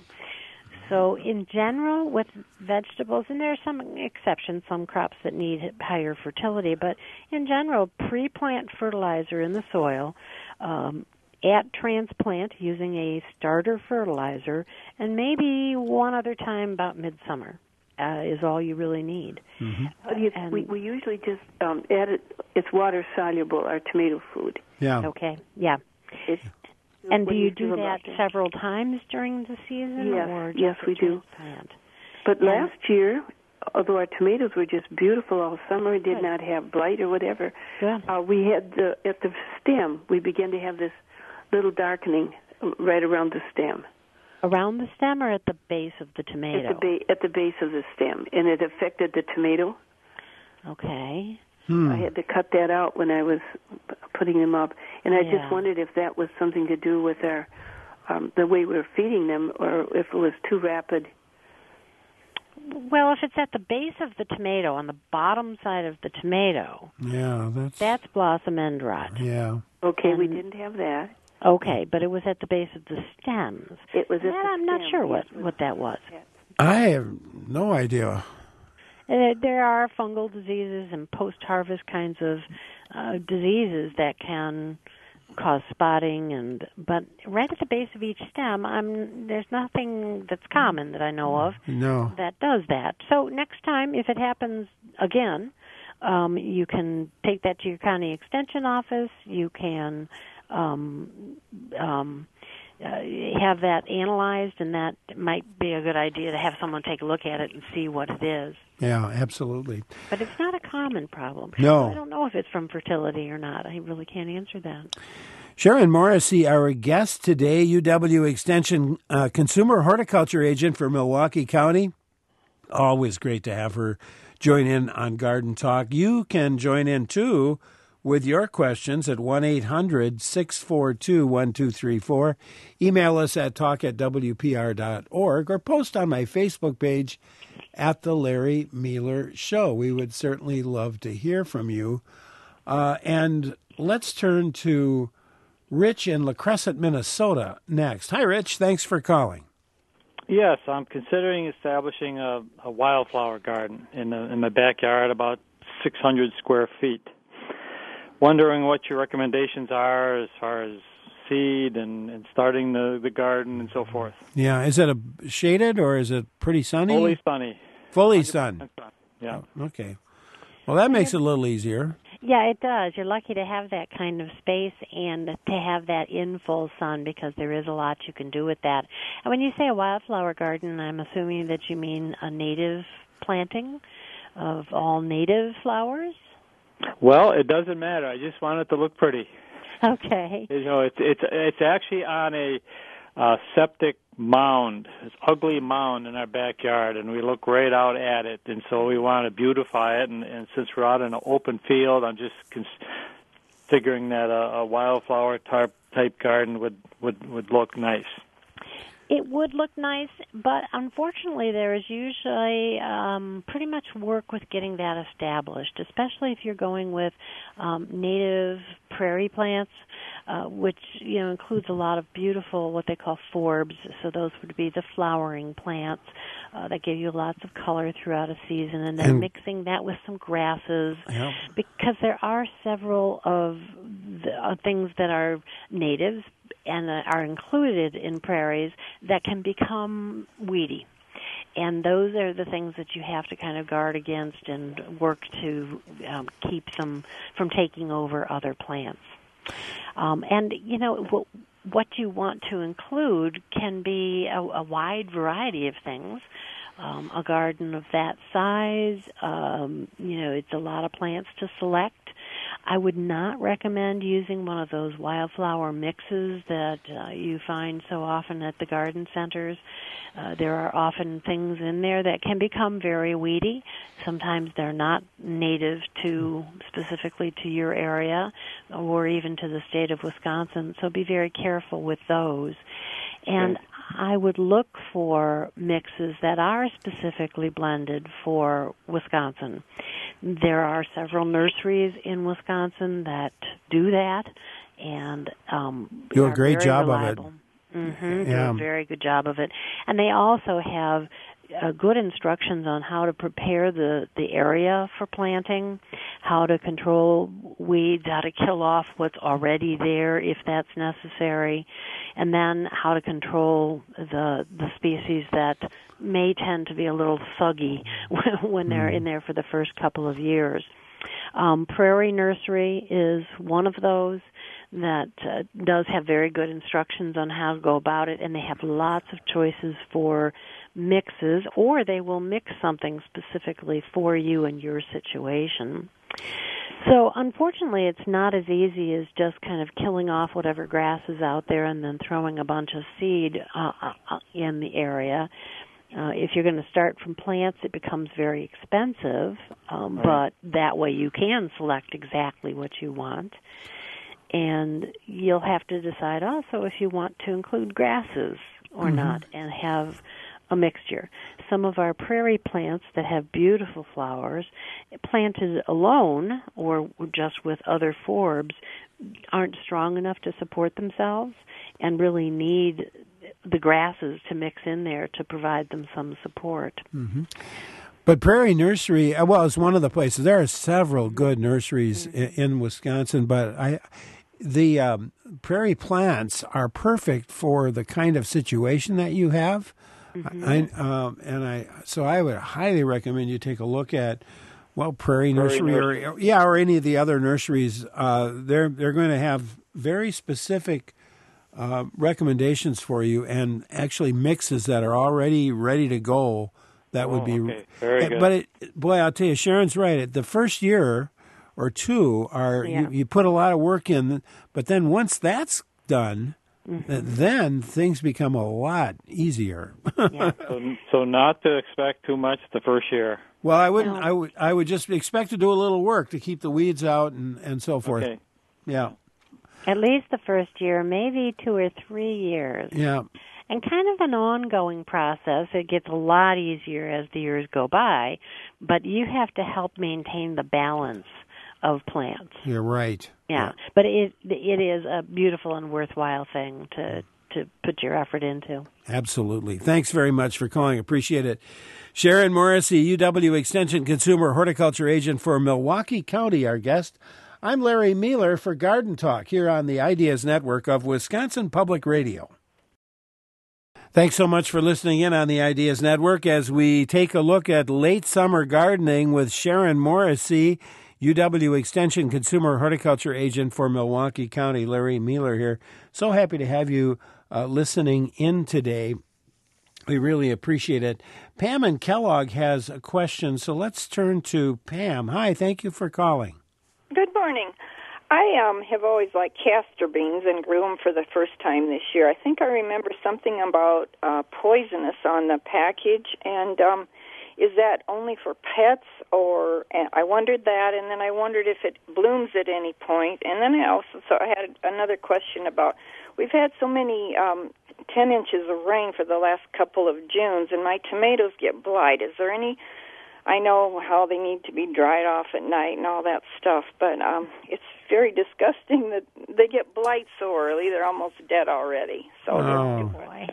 So in general, with vegetables, and there are some exceptions, some crops that need higher fertility, but in general, pre-plant fertilizer in the soil, um, at transplant using a starter fertilizer, and maybe one other time about midsummer uh, is all you really need.
Mm-hmm.
Uh, you,
and,
we, we usually just um, add it, it's water soluble, our tomato food.
Yeah.
Okay, yeah.
It's,
And do you do,
do
that
that
several times during the season?
Yes,
or just
yes, we do.
Plant?
But
and
last year, although our tomatoes were just beautiful all summer, did
Good.
not have blight or whatever,
Good.
Uh, we had the, at the stem, we began to have this little darkening right around the stem.
Around the stem or at the base of the tomato?
At the, ba- at the base of the stem, and it affected the tomato.
Okay.
Hmm.
I had to cut that out when I was putting them up, and I
Yeah.
just wondered if that was something to do with our um, the way we were feeding them, or if it was too rapid.
Well, if it's at the base of the tomato, on the bottom side of the tomato,
Yeah, that's...
that's blossom end rot.
Yeah.
Okay,
And,
we didn't have that.
Okay, but it was at the base of the stems.
It was at
And
the
I'm not
stem,
sure
yes,
what, what that was.
I have no idea.
Uh, there are fungal diseases and post-harvest kinds of uh, diseases that can cause spotting, and but right at the base of each stem, I'm, there's nothing that's common that I know of
No.
that does that. So next time, if it happens again, um, you can take that to your county extension office. You can um, um, uh, have that analyzed, and that might be a good idea to have someone take a look at it and see what it is.
Yeah, absolutely.
But it's not a common problem.
No.
I don't know if it's from fertility or not. I really can't answer that.
Sharon Morrissey, our guest today, U W Extension uh, Consumer Horticulture Agent for Milwaukee County. Always great to have her join in on Garden Talk. You can join in, too, with your questions at one eight hundred six four two one two three four. Email us at talk at w p r dot org or post on my Facebook page at The Larry Mealer Show. We would certainly love to hear from you. Uh, and let's turn to Rich in La Crescent, Minnesota next. Hi, Rich. Thanks for calling.
Yes, I'm considering establishing a, a wildflower garden in the, in my backyard, about six hundred square feet. Wondering what your recommendations are as far as seed and, and starting the, the garden and so forth.
Yeah, is it a shaded or is it pretty sunny?
Fully sunny.
Fully sun.
sun. Yeah.
Oh, okay. Well, that makes it a little easier.
Yeah, it does. You're lucky to have that kind of space and to have that in full sun because there is a lot you can do with that. And when you say a wildflower garden, I'm assuming that you mean a native planting of all native flowers?
Well, it doesn't matter. I just want it to look pretty.
Okay.
You know, it's it's it's actually on a uh, septic mound, it's ugly mound in our backyard, and we look right out at it. And so we want to beautify it. And, and since we're out in an open field, I'm just cons- figuring that a, a wildflower type type garden would, would, would look nice.
It would look nice, but unfortunately there is usually um, pretty much work with getting that established, especially if you're going with um, native prairie plants, uh, which you know includes a lot of beautiful what they call forbs. So those would be the flowering plants uh, that give you lots of color throughout a season, and then and mixing that with some grasses,
yeah.
because there are several of the uh, things that are natives and uh, are included in prairies that can become weedy. And those are the things that you have to kind of guard against and work to um, keep them from taking over other plants. Um, and, you know, w- what you want to include can be a, a wide variety of things. Um, a garden of that size, um, you know, it's a lot of plants to select. I would not recommend using one of those wildflower mixes that uh, you find so often at the garden centers. Uh, there are often things in there that can become very weedy. Sometimes they're not native to specifically to your area or even to the state of Wisconsin, so be very careful with those. And okay. I would look for mixes that are specifically blended for Wisconsin. There are several nurseries in Wisconsin that do that, and um,
do a great job
reliable.
of it.
Mm-hmm,
yeah.
Do a very good job of it. And they also have uh, good instructions on how to prepare the, the area for planting, how to control weeds, how to kill off what's already there if that's necessary, and then how to control the the species that may tend to be a little thuggy when they're in there for the first couple of years. Um, Prairie Nursery is one of those that uh, does have very good instructions on how to go about it, and they have lots of choices for mixes, or they will mix something specifically for you and your situation. So unfortunately, it's not as easy as just kind of killing off whatever grass is out there and then throwing a bunch of seed uh, uh, in the area. Uh, if you're going to start from plants, it becomes very expensive, um, right. but that way you can select exactly what you want. And you'll have to decide also if you want to include grasses or mm-hmm. not and have a mixture. Some of our prairie plants that have beautiful flowers, planted alone or just with other forbs, aren't strong enough to support themselves and really need the grasses to mix in there to provide them some support.
Mm-hmm. But Prairie Nursery, well, it's one of the places. There are several good nurseries mm-hmm. in, in Wisconsin, but I, the um, prairie plants are perfect for the kind of situation that you have. Mm-hmm. I, um, and I, so I would highly recommend you take a look at, well, Prairie, Prairie Nursery, Nursery, or yeah, or any of the other nurseries. Uh, they're they're going to have very specific uh, recommendations for you, and actually mixes that are already ready to go. That would
oh,
be,
okay. Very good.
But it, boy, I'll tell you, Sharon's right. The first year or two are
yeah.
you, you put a lot of work in, but then once that's done. Mm-hmm. Then things become a lot easier.
yeah.
so, so not to expect too much the first year.
Well, I wouldn't.
No.
I would. I would just expect to do a little work to keep the weeds out and, and so forth.
Okay.
Yeah.
At least the first year, maybe two or three years.
Yeah.
And kind of an ongoing process. It gets a lot easier as the years go by, but you have to help maintain the balance of plants.
You're right.
Yeah, but it it is a beautiful and worthwhile thing to to put your effort into.
Absolutely. Thanks very much for calling. Appreciate it. Sharon Morrissey, U W Extension Consumer Horticulture Agent for Milwaukee County, our guest. I'm Larry Mueller for Garden Talk here on the Ideas Network of Wisconsin Public Radio. Thanks so much for listening in on the Ideas Network as we take a look at late summer gardening with Sharon Morrissey, U W Extension Consumer Horticulture Agent for Milwaukee County. Larry Mueller here. So happy to have you uh, listening in today. We really appreciate it. Pam in Kellogg has a question, so let's turn to Pam. Hi, thank you for calling.
Good morning. I um, have always liked castor beans and grew them for the first time this year. I think I remember something about uh, poisonous on the package, and um, is that only for pets? Or and I wondered that, and then I wondered if it blooms at any point. And then I also so I had another question about, we've had so many um, ten inches of rain for the last couple of Junes, and my tomatoes get blight. Is there any... I know how they need to be dried off at night and all that stuff, but um, it's very disgusting that they get blight so early. They're almost dead already. So
oh.
boy.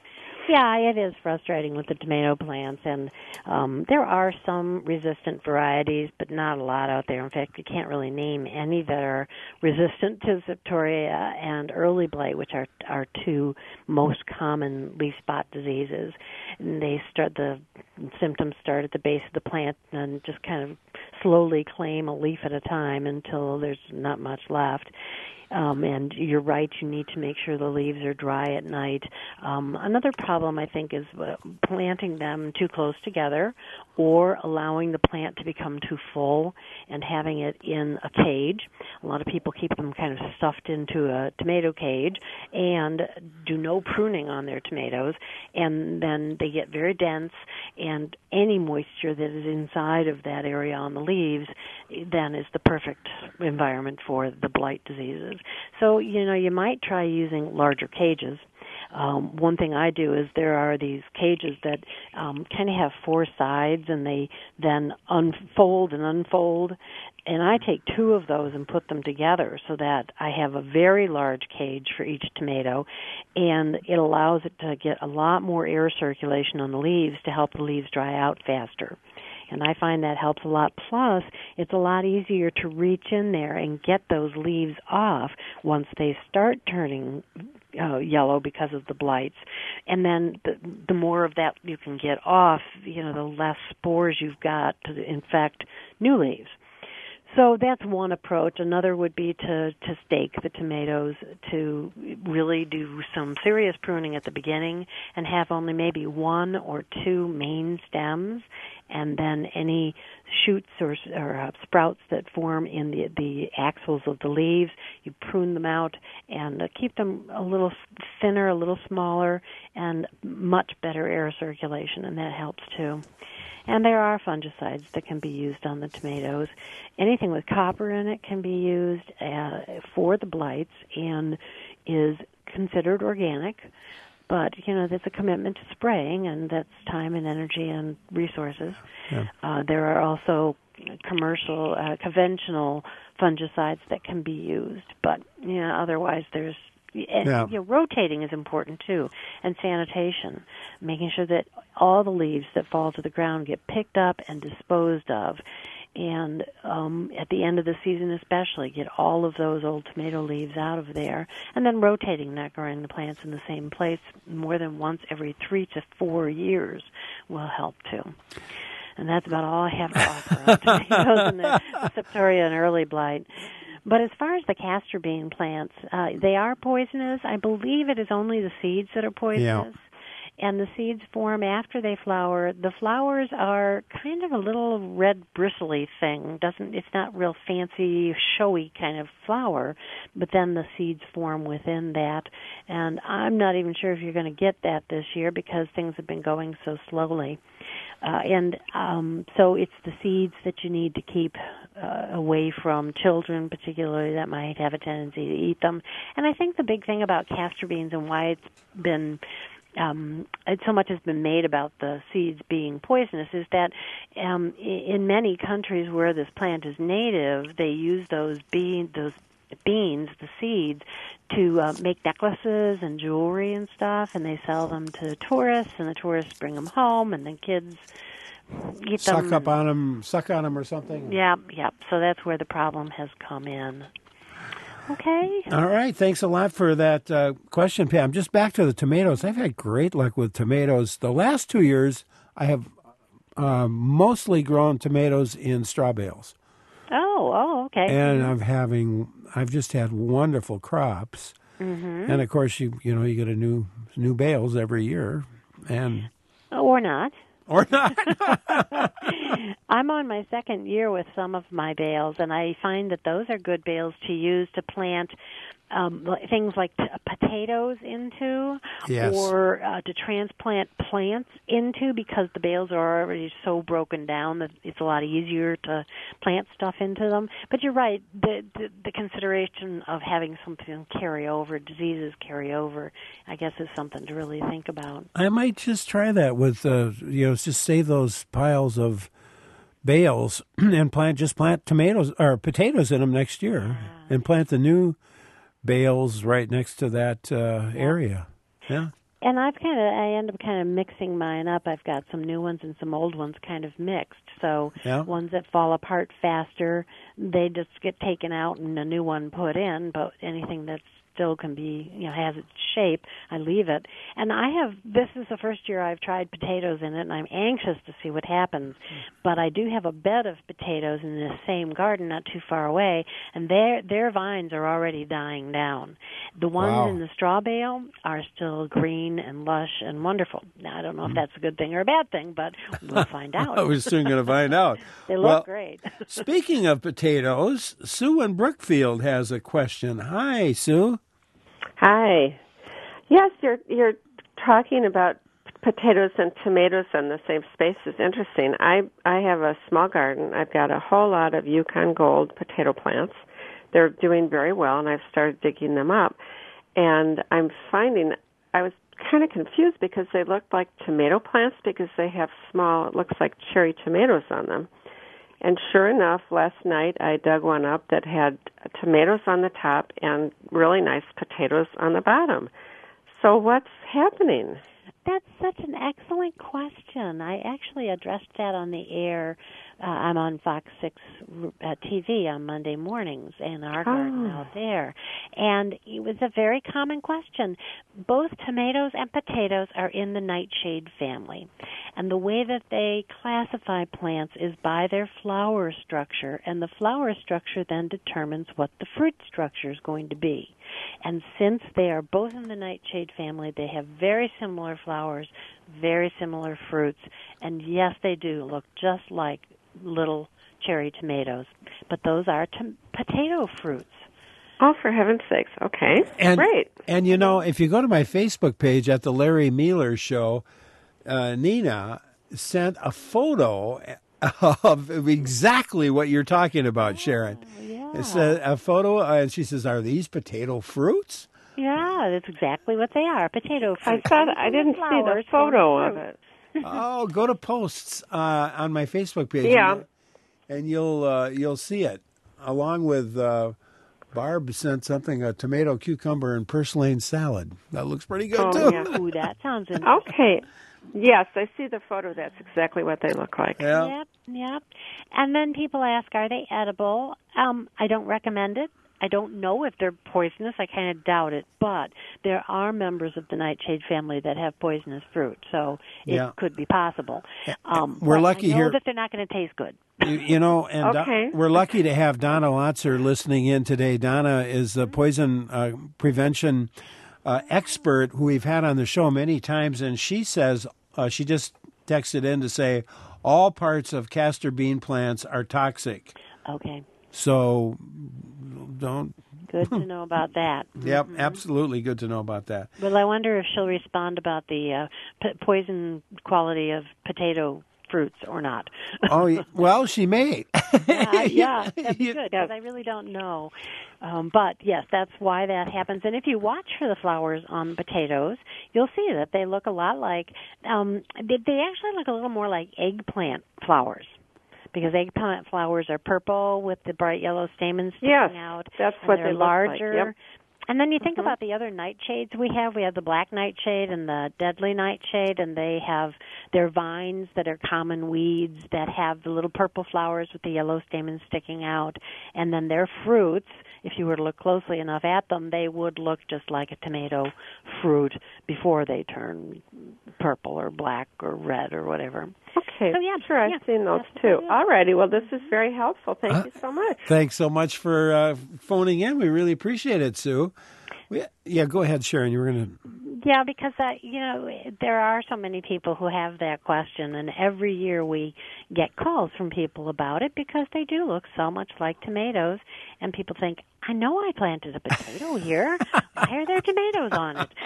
Yeah, it is frustrating with the tomato plants, and um, there are some resistant varieties, but not a lot out there. In fact, you can't really name any that are resistant to Septoria and early blight, which are are two most common leaf spot diseases. And they start the symptoms start at the base of the plant and just kind of slowly claim a leaf at a time until there's not much left. Um, and you're right, you need to make sure the leaves are dry at night. Um, another problem, I think, is uh, planting them too close together or allowing the plant to become too full and having it in a cage. A lot of people keep them kind of stuffed into a tomato cage and do no pruning on their tomatoes, and then they get very dense, and any moisture that is inside of that area on the leaves then is the perfect environment for the blight diseases. So, you know, you might try using larger cages. Um, one thing I do is there are these cages that um, kind of have four sides, and they then unfold and unfold. And I take two of those and put them together so that I have a very large cage for each tomato, and it allows it to get a lot more air circulation on the leaves to help the leaves dry out faster. And I find that helps a lot. Plus, it's a lot easier to reach in there and get those leaves off once they start turning uh, yellow because of the blights. And then the, the more of that you can get off, you know, the less spores you've got to infect new leaves. So that's one approach. Another would be to, to stake the tomatoes, to really do some serious pruning at the beginning and have only maybe one or two main stems, and then any shoots or, or uh, sprouts that form in the, the axils of the leaves, you prune them out and uh, keep them a little thinner, a little smaller, and much better air circulation, and that helps too. And there are fungicides that can be used on the tomatoes. Anything with copper in it can be used uh, for the blights and is considered organic. But, you know, there's a commitment to spraying, and that's time and energy and resources. Yeah. Uh, there are also commercial, uh, conventional fungicides that can be used. But, you know, otherwise there's And yeah. you know, rotating is important, too, and sanitation, making sure that all the leaves that fall to the ground get picked up and disposed of. And um, at the end of the season especially, get all of those old tomato leaves out of there. And then rotating, not growing the plants in the same place more than once every three to four years will help, too. And that's about all I have to offer on tomatoes and the, the Septoria and early blight. But as far as the castor bean plants, uh, they are poisonous. I believe it is only the seeds that are poisonous. Yeah. And the seeds form after they flower. The flowers are kind of a little red bristly thing. Doesn't it's not real fancy, showy kind of flower, but then the seeds form within that. And I'm not even sure if you're going to get that this year because things have been going so slowly. Uh, and um, so it's the seeds that you need to keep uh, away from children, particularly, that might have a tendency to eat them. And I think the big thing about castor beans and why it's been um, it, so much has been made about the seeds being poisonous is that um, in many countries where this plant is native, they use those bean those beans, the seeds, to uh, make necklaces and jewelry and stuff, and they sell them to tourists, and the tourists bring them home, and the kids eat
Suck
them.
up on them, suck on them or something?
Yeah, yeah. So that's where the problem has come in. Okay.
All right. Thanks a lot for that uh, question, Pam. Just back to the tomatoes. I've had great luck with tomatoes. The last two years, I have uh, mostly grown tomatoes in straw bales.
Oh, oh, okay.
And I'm having, I've just had wonderful crops.
Mm-hmm.
And of course, you you know, you get a new new bales every year, and
or not.
Or not.
I'm on my second year with some of my bales, and I find that those are good bales to use to plant um, things like t- potatoes into,
yes.
or uh, to transplant plants into, because the bales are already so broken down that it's a lot easier to plant stuff into them. But you're right, the, the, the consideration of having something carry over, diseases carry over, I guess is something to really think about.
I might just try that with, uh, you know, just save those piles of bales and plant just plant tomatoes or potatoes in them next year,
yeah.
and plant the new bales right next to that uh,
yeah.
area. Yeah.
And I've kind of, I end up kind of mixing mine up. I've got some new ones and some old ones kind of mixed. So
yeah.
ones that fall apart faster, they just get taken out and a new one put in. But anything that's still can be, you know, has its shape, I leave it. And I have, this is the first year I've tried potatoes in it, and I'm anxious to see what happens. But I do have a bed of potatoes in this same garden not too far away, and their their vines are already dying down. The ones
wow.
in the straw bale are still green and lush and wonderful. Now, I don't know if that's a good thing or a bad thing, but we'll find out.
We're soon going to find out.
They look
well,
great.
Speaking of potatoes, Sue in Brookfield has a question. Hi, Sue.
Hi. Yes, you're you're talking about potatoes and tomatoes in the same space is interesting. I I have a small garden. I've got a whole lot of Yukon Gold potato plants. They're doing very well, and I've started digging them up. And I'm finding I was kind of confused because they looked like tomato plants because they have small, it looks like cherry tomatoes on them. And sure enough, last night I dug one up that had tomatoes on the top and really nice potatoes on the bottom. So what's happening?
That's such an excellent question. I actually addressed that on the air. Uh, I'm on Fox six uh, T V on Monday mornings in our garden
oh.
out there. And it was a very common question. Both tomatoes and potatoes are in the nightshade family. And the way that they classify plants is by their flower structure. And the flower structure then determines what the fruit structure is going to be. And since they are both in the nightshade family, they have very similar flowers, very similar fruits. And yes, they do look just like little cherry tomatoes, but those are to- potato fruits.
Oh, for heaven's sakes. Okay,
and,
great.
And, you know, if you go to my Facebook page at the Larry Mealer Show, uh, Nina sent a photo of exactly what you're talking about, Sharon.
Oh, yeah.
It's a, a photo, uh, and she says, are these potato fruits?
Yeah, that's exactly what they are, potato fruits.
I thought I didn't see the photo of it.
Oh, go to posts uh, on my Facebook page.
Yeah,
and, and you'll uh, you'll see it along with uh, Barb sent something a tomato, cucumber, and purslane salad. That looks pretty good
oh,
too.
Yeah.
Ooh, that sounds interesting.
Okay. Yes, I see the photo. That's exactly what they look like.
Yeah.
Yep, yep. And then people ask, are they edible? Um, I don't recommend it. I don't know if they're poisonous. I kind of doubt it. But there are members of the nightshade family that have poisonous fruit, so it
yeah.
could be possible. Um,
we're lucky
I know
here
that they're not going to taste good.
You, you know, and
okay.
uh, we're lucky to have Donna Lotzer listening in today. Donna is a poison uh, prevention uh, expert who we've had on the show many times, and she says uh, she just texted in to say all parts of castor bean plants are toxic.
Okay.
So don't.
Good to know about that.
Yep,
mm-hmm.
absolutely good to know about that.
Well, I wonder if she'll respond about the uh, p- poison quality of potato fruits or not.
Oh, well, she may.
yeah, yeah, that's good, because I really don't know. Um, but, yes, that's why that happens. And if you watch for the flowers on potatoes, you'll see that they look a lot like, um, they, they actually look a little more like eggplant flowers. Because eggplant flowers are purple with the bright yellow stamens sticking
yes,
out.
that's
and
what
they're
they look
larger.
like. Yep.
And then you think
Mm-hmm.
about the other nightshades we have. We have the black nightshade and the deadly nightshade, and they have their vines that are common weeds that have the little purple flowers with the yellow stamens sticking out. And then their fruits, if you were to look closely enough at them, they would look just like a tomato fruit before they turn purple or black or red or whatever.
Okay,
So, yeah,
sure, I've
yeah,
seen those
that's
too.
about it.
All righty, well, this is very helpful. Thank
Uh,
you so much.
Thanks so much for uh, phoning in. We really appreciate it, Sue. We, yeah, go ahead, Sharon. You were going to...
Yeah, because uh, you know there are so many people who have that question, and every year we get calls from people about it because they do look so much like tomatoes, and people think, I know I planted a potato here. Why are there tomatoes on it?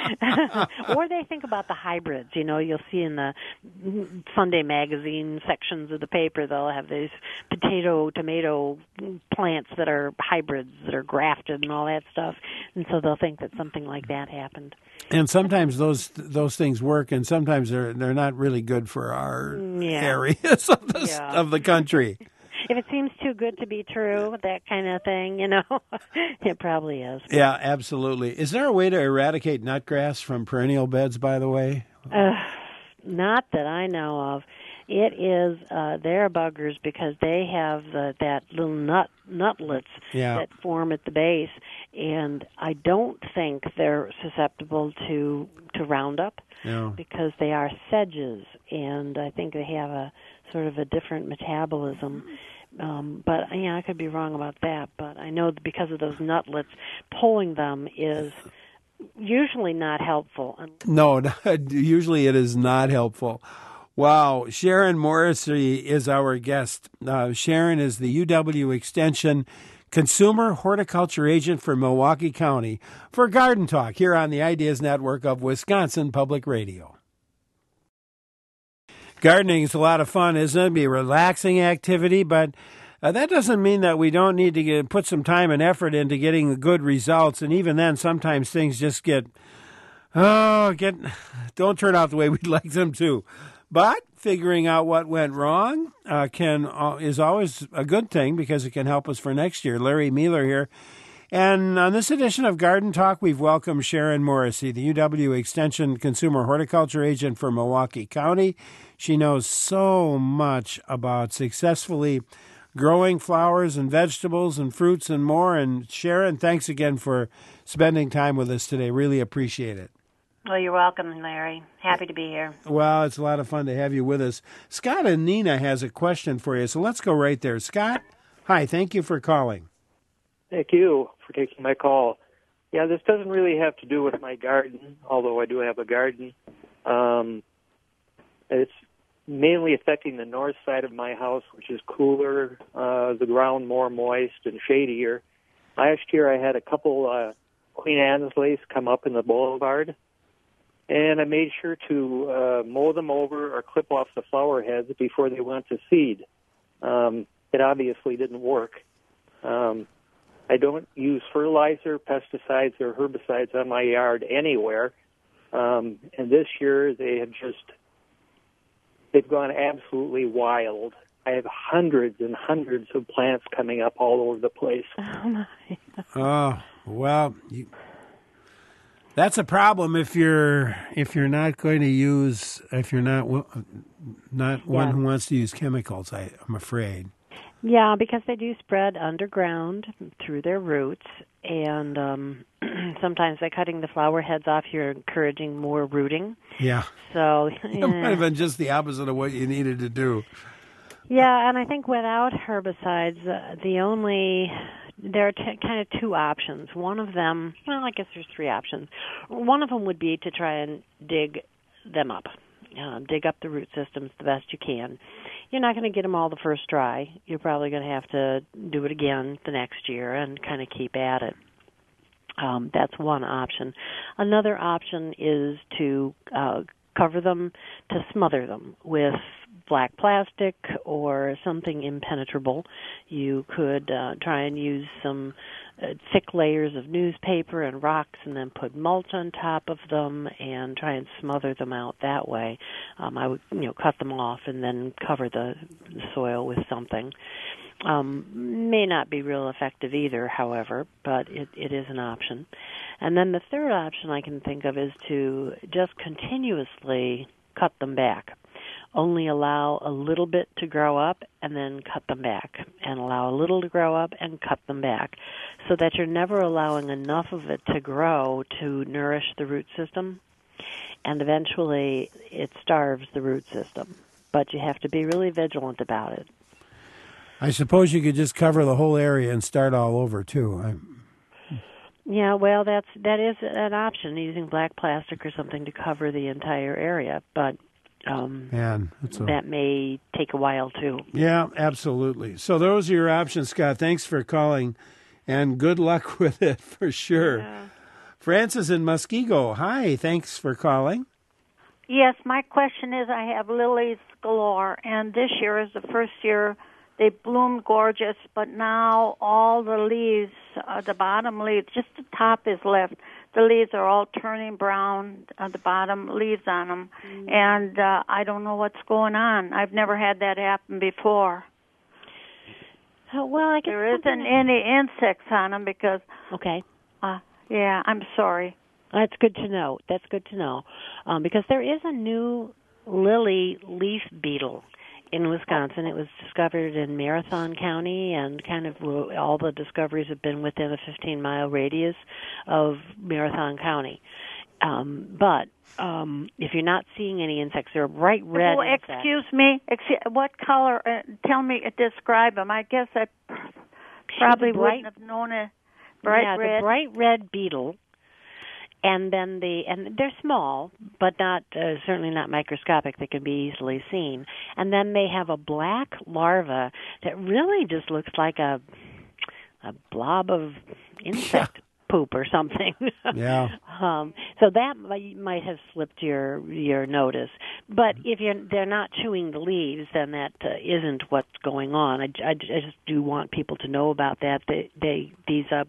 Or they think about the hybrids. You know, you'll see in the Sunday magazine sections of the paper, they'll have these potato, tomato plants that are hybrids, that are grafted and all that stuff. And so they'll think that something like that happened.
And sometimes those those things work, and sometimes they're they're not really good for our
Yeah.
areas of the,
Yeah.
of the country.
If it seems too good to be true, that kind of thing, you know, it probably is.
Yeah, absolutely. Is there a way to eradicate nutgrass from perennial beds, by the way?
Uh, not that I know of. It is, uh, they're buggers because they have the, that little nut nutlets
Yeah.
that form at the base, and I don't think they're susceptible to to Roundup
No.
because they are sedges, and I think they have a sort of a different metabolism. Um, but yeah, I could be wrong about that. But I know that because of those nutlets, pulling them is usually not helpful.
No, usually it is not helpful. Wow, Sharon Morrissey is our guest. Uh, Sharon is the U W Extension Consumer Horticulture Agent for Milwaukee County for Garden Talk here on the Ideas Network of Wisconsin Public Radio. Gardening is a lot of fun, isn't it? It'd be a relaxing activity, but uh, that doesn't mean that we don't need to get, put some time and effort into getting good results. And even then, sometimes things just get, oh, get don't turn out the way we'd like them to. But figuring out what went wrong uh, can uh, is always a good thing because it can help us for next year. Larry Mealer here. And on this edition of Garden Talk, we've welcomed Sharon Morrissey, the U W Extension Consumer Horticulture Agent for Milwaukee County. She knows so much about successfully growing flowers and vegetables and fruits and more. And Sharon, thanks again for spending time with us today. Really appreciate it.
Well, you're welcome, Larry. Happy to be here.
Well, it's a lot of fun to have you with us. Scott and Nina has a question for you, so let's go right there. Scott, hi, thank you for calling.
Thank you for taking my call. Yeah, this doesn't really have to do with my garden, although I do have a garden. Um, it's mainly affecting the north side of my house, which is cooler, uh, the ground more moist and shadier. Last year I had a couple uh, Queen Anne's lace come up in the boulevard, and I made sure to uh, mow them over or clip off the flower heads before they went to seed. Um, it obviously didn't work. Um, I don't use fertilizer, pesticides, or herbicides on my yard anywhere. Um, and this year they have just, they've gone absolutely wild. I have hundreds and hundreds of plants coming up all over the place.
Oh, my.
Oh, well, you, that's a problem if you're if you're not going to use if you're not not one
Yeah.
who wants to use chemicals. I, I'm afraid.
Yeah, because they do spread underground through their roots, and um, sometimes by cutting the flower heads off, you're encouraging more rooting.
Yeah,
So,
it might have been just the opposite of what you needed to do.
yeah, and I think without herbicides, uh, the only there are t- kind of two options. One of them, well, I guess there's three options. One of them would be to try and dig them up, um, dig up the root systems the best you can. You're not going to get them all the first try. You're probably going to have to do it again the next year and kind of keep at it. Um, that's one option. Another option is to uh, cover them, to smother them with black plastic or something impenetrable. You could uh, try and use some uh, thick layers of newspaper and rocks and then put mulch on top of them and try and smother them out that way. Um, I would, you know, cut them off and then cover the, the soil with something. Um, may not be real effective either, however, but it, it is an option. And then the third option I can think of is to just continuously cut them back. Only allow a little bit to grow up and then cut them back, and allow a little to grow up and cut them back, so that you're never allowing enough of it to grow to nourish the root system, and eventually it starves the root system. But you have to be really vigilant about it.
I suppose you could just cover the whole area and start all over, too. I'm...
Yeah, well, that's that is an option, using black plastic or something to cover the entire area, but um,
Man, that's a...
that may take a while, too.
Yeah, absolutely. So those are your options, Scott. Thanks for calling, and good luck with it, for sure.
Yeah.
Francis in Muskego, hi, thanks for calling.
Yes, my question is, I have lilies galore, and this year is the first year they bloomed gorgeous, but now all the leaves, uh, the bottom leaves, just the top is left. The leaves are all turning brown, uh, the bottom leaves on them, mm. and uh, I don't know what's going on. I've never had that happen before.
Oh, well, I guess
there isn't any insects on them because...
Okay.
Uh, yeah, I'm sorry.
That's good to know. That's good to know. Um, because there is a new lily leaf beetle in Wisconsin. It was discovered in Marathon County, and kind of all the discoveries have been within a fifteen-mile radius of Marathon County. Um, but um, if you're not seeing any insects, they're bright red.
Well, excuse me. Excuse, what color? Uh, tell me, describe them. I guess I probably
bright,
wouldn't have known it. Bright
yeah,
red.
the bright red beetle. And then the and they're small, but not uh, certainly not microscopic. They can be easily seen. And then they have a black larva that really just looks like a a blob of insect poop or something.
Yeah.
um, so that might, might have slipped your your notice. But if you're they're not chewing the leaves, then that uh, isn't what's going on. I, I, I just do want people to know about that. They they these uh,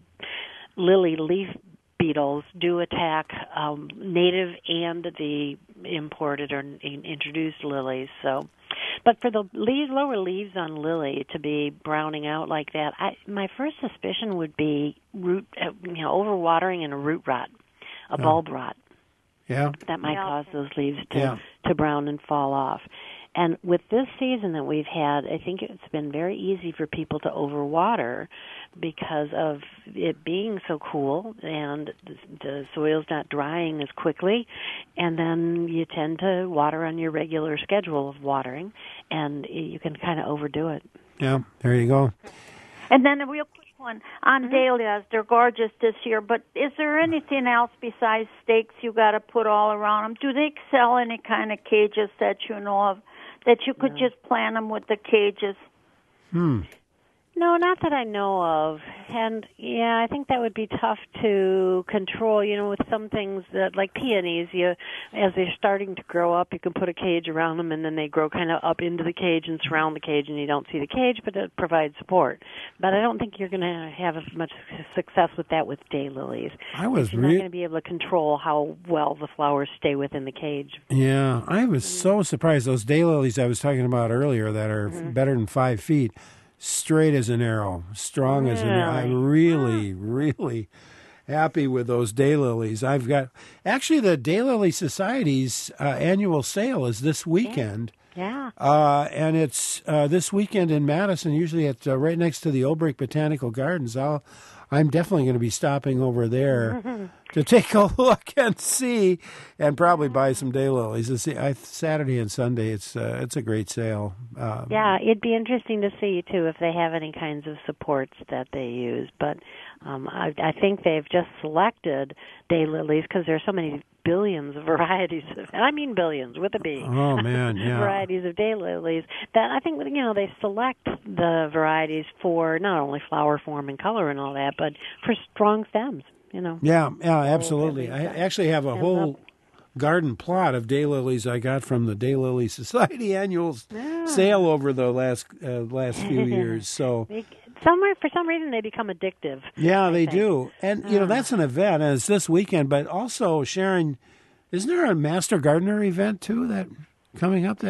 lily leaf beetles do attack um, native and the imported or in, introduced lilies. So, but for the leaves, lower leaves on lily to be browning out like that, I, my first suspicion would be root, uh, you know, overwatering and a root rot, a
oh.
bulb rot.
Yeah,
that might
yeah.
cause those leaves to
yeah.
to brown and fall off. And with this season that we've had, I think it's been very easy for people to overwater because of it being so cool and the soil's not drying as quickly. And then you tend to water on your regular schedule of watering, and you can kind of overdo it.
Yeah, there you go.
And then a real quick one on mm-hmm. dahlias. They're gorgeous this year, but is there anything else besides stakes you got to put all around them? Do they sell any kind of cages that you know of? That you could no. just plant them with the cages?
Hmm.
No, not that I know of. And, yeah, I think that would be tough to control. You know, with some things that, like peonies, you, as they're starting to grow up, you can put a cage around them, and then they grow kind of up into the cage and surround the cage, and you don't see the cage, but it provides support. But I don't think you're going to have as much success with that with daylilies.
I was
You're
re-
not going to be able to control how well the flowers stay within the cage.
Yeah, I was so surprised. Those daylilies I was talking about earlier that are mm-hmm. better than five feet, straight as an arrow, strong
really?
as an arrow. I'm really, really happy with those daylilies. I've got, actually the Daylily Society's uh, annual sale is this weekend.
Yeah.
Uh, and it's uh, this weekend in Madison, usually at uh, right next to the Olbrich Botanical Gardens. I'll, I'm definitely going to be stopping over there mm-hmm. to take a look and see, and probably buy some daylilies. It's, I, Saturday and Sunday, it's uh, it's a great sale. Um,
yeah, it'd be interesting to see, too, if they have any kinds of supports that they use. But um, I, I think they've just selected daylilies because there are so many billions of varieties, of, and I mean billions with a B.
Oh, man, yeah.
varieties of daylilies that I think, you know, they select the varieties for not only flower form and color and all that, but for strong stems, you know.
Yeah, yeah, absolutely. I actually have a whole up. garden plot of daylilies I got from the Daylily Society annual yeah. sale over the last uh, last few years. So
somewhere for some reason they become addictive.
Yeah,
I
they
think.
do. And you know, that's an event, and it's this weekend, but also, Sharon, isn't there a Master Gardener event too that coming up that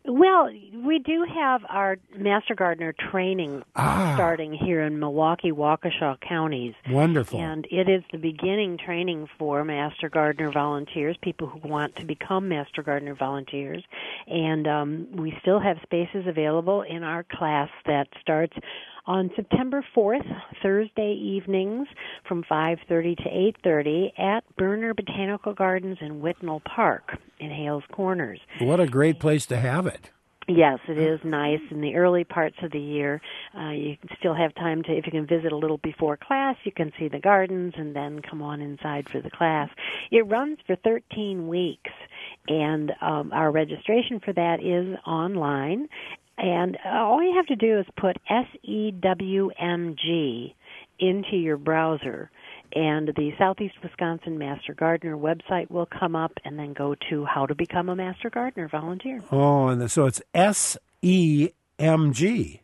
Well, we do have our Master Gardener training
ah.
starting here in Milwaukee, Waukesha counties.
Wonderful.
And it is the beginning training for Master Gardener volunteers, people who want to become Master Gardener volunteers. And um, we still have spaces available in our class that starts on September fourth, Thursday evenings from five thirty to eight thirty at Berner Botanical Gardens in Whitnall Park in Hales Corners.
What a great place to have it.
Yes, it is nice in the early parts of the year. Uh, you can still have time to, if you can visit a little before class, you can see the gardens and then come on inside for the class. It runs for thirteen weeks, and um, our registration for that is online. And uh, all you have to do is put S E W M G into your browser, and the Southeast Wisconsin Master Gardener website will come up, and then go to how to become a Master Gardener volunteer.
Oh, and so it's S E M G.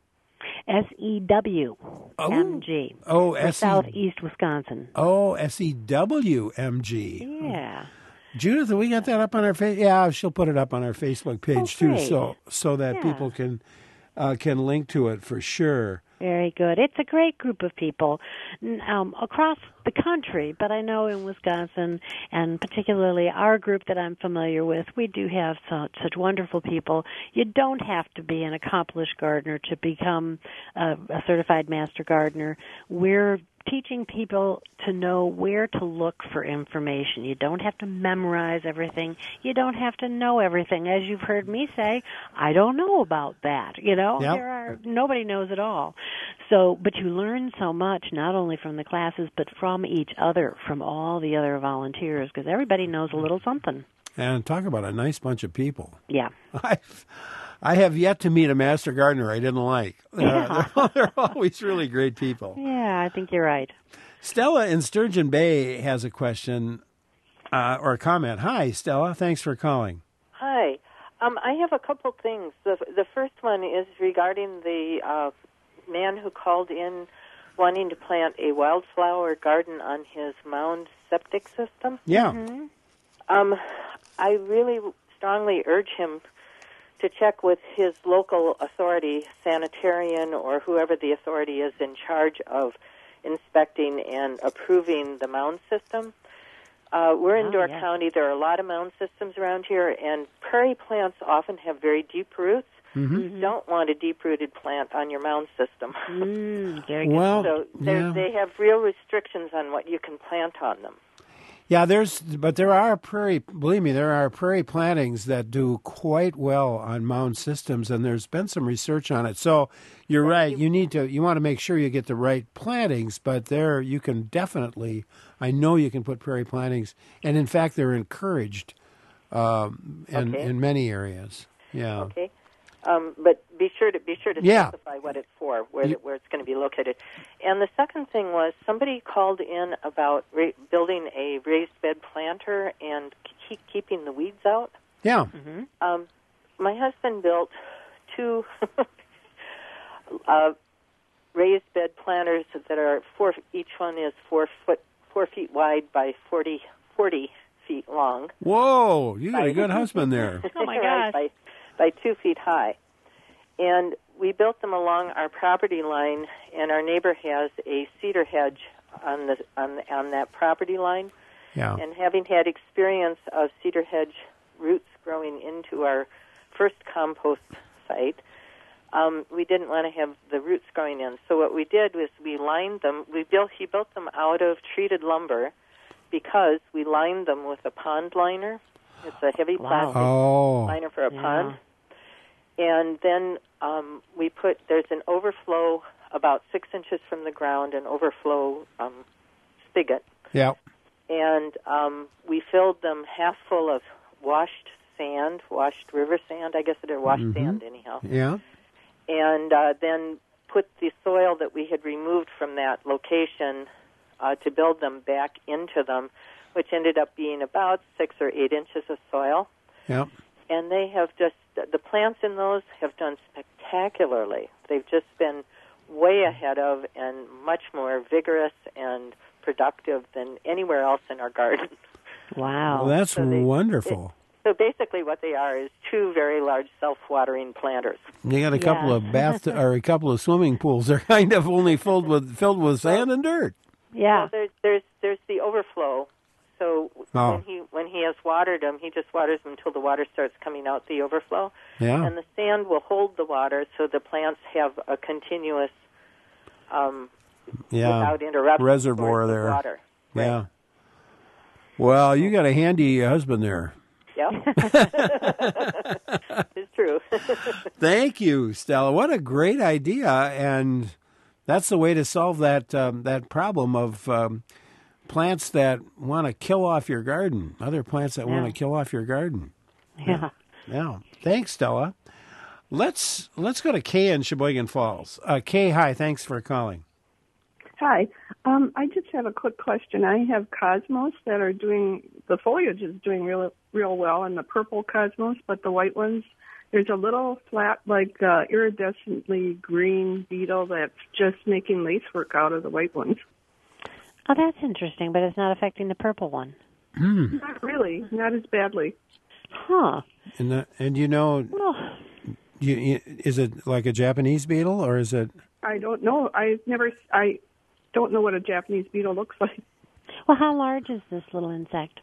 S E W M G.
Oh, oh S E
Southeast Wisconsin.
Oh, S E W M G.
Yeah.
Judith, have we got that up on our face? Yeah, she'll put it up on our Facebook page
oh,
too, so so that
yeah.
people can uh, can link to it for sure.
Very good. It's a great group of people um, across the country, but I know in Wisconsin, and particularly our group that I'm familiar with, we do have such, such wonderful people. You don't have to be an accomplished gardener to become a, a certified master gardener. We're teaching people to know where to look for information. You don't have to memorize everything. You don't have to know everything. As you've heard me say, I don't know about that. You know,
yep.
there are nobody knows it all. So, but you learn so much, not only from the classes, but from each other, from all the other volunteers, because everybody knows a little something.
And talk about a nice bunch of people.
Yeah.
I've, I have yet to meet a master gardener I didn't like.
Yeah.
Uh, they're, they're always really great people.
Yeah, I think you're right.
Stella in Sturgeon Bay has a question uh, or a comment. Hi, Stella. Thanks for calling.
Hi. Um, I have a couple things. The, the first one is regarding the uh, man who called in wanting to plant a wildflower garden on his mound septic system.
Yeah.
Mm-hmm.
Um, I really strongly urge him to check with his local authority, sanitarian, or whoever the authority is in charge of inspecting and approving the mound system. Uh, we're in
Oh,
Door
yeah.
County. There are a lot of mound systems around here, and prairie plants often have very deep roots.
Mm-hmm.
You don't want a deep-rooted plant on your mound system.
Mm, very good.
Well,
so there-
yeah.
they have real restrictions on what you can plant on them.
Yeah, there's, but there are prairie, believe me, there are prairie plantings that do quite well on mound systems, and there's been some research on it. So you're right, you need to, you want to make sure you get the right plantings, but there you can definitely, I know you can put prairie plantings, and in fact they're encouraged um, in,
Okay.
in many areas. Yeah.
Okay, um, but be sure to be sure to
Yeah.
specify what it's for, where
You-
the, where it's going to be located. And the second thing was somebody called in about ra- building a raised bed planter and keep keeping the weeds out.
Yeah.
Mm-hmm.
Um, my husband built two uh, raised bed planters that are four. Each one is four foot, four feet wide by forty, forty feet long.
Whoa, you got a good husband there.
Oh, my
Right,
gosh.
by, by two feet high. And we built them along our property line, and our neighbor has a cedar hedge on the on, on that property line.
Yeah.
And having had experience of cedar hedge roots growing into our first compost site, um, we didn't want to have the roots growing in. So what we did was we lined them. We built he built them out of treated lumber because we lined them with a pond liner. It's a heavy
Wow.
plastic
Oh.
liner for a
Yeah.
pond. And then um, we put, there's an overflow about six inches from the ground, an overflow um, spigot.
Yeah.
And um, we filled them half full of washed sand, washed river sand, I guess it is washed
Mhm.
sand anyhow.
Yeah.
And uh, then put the soil that we had removed from that location uh, to build them back into them, which ended up being about six or eight inches of soil.
Yeah.
And they have just, the plants in those have done spectacularly. They've just been way ahead of and much more vigorous and productive than anywhere else in our garden.
Wow.
Well, that's
So they-
wonderful.
So basically, what they are is two very large self-watering planters.
You got a couple
Yeah.
of bath or a couple of swimming pools. They're kind of only filled with filled with sand and dirt.
Yeah.
Well, there's there's there's the overflow. So
Oh.
when he when he has watered them, he just waters them until the water starts coming out the overflow.
Yeah.
And the sand will hold the water, so the plants have a continuous, um,
Yeah.
without interruption,
Reservoir
source of
there.
water.
Yeah. Well, you got a handy husband there.
Yeah, it's true.
Thank you, Stella. What a great idea, and that's the way to solve that um, that problem of um, plants that want to kill off your garden. Other plants that
Yeah.
want to kill off your garden.
Yeah.
Yeah. Thanks, Stella. Let's let's go to Kay in Sheboygan Falls. Uh, Kay, hi. Thanks for calling.
Hi. Um, I just have a quick question. I have cosmos that are doing, the foliage is doing real real well, and the purple cosmos, but the white ones, there's a little flat, like uh, iridescently green beetle that's just making lacework out of the white ones.
Oh, that's interesting, but it's not affecting the purple one.
Hmm.
Not really, not as badly.
Huh.
And the, and you know,
Well,
you, you, is it like a Japanese beetle or is it?
I don't know. I've never, I don't know what a Japanese beetle looks like.
well, how large is this little insect?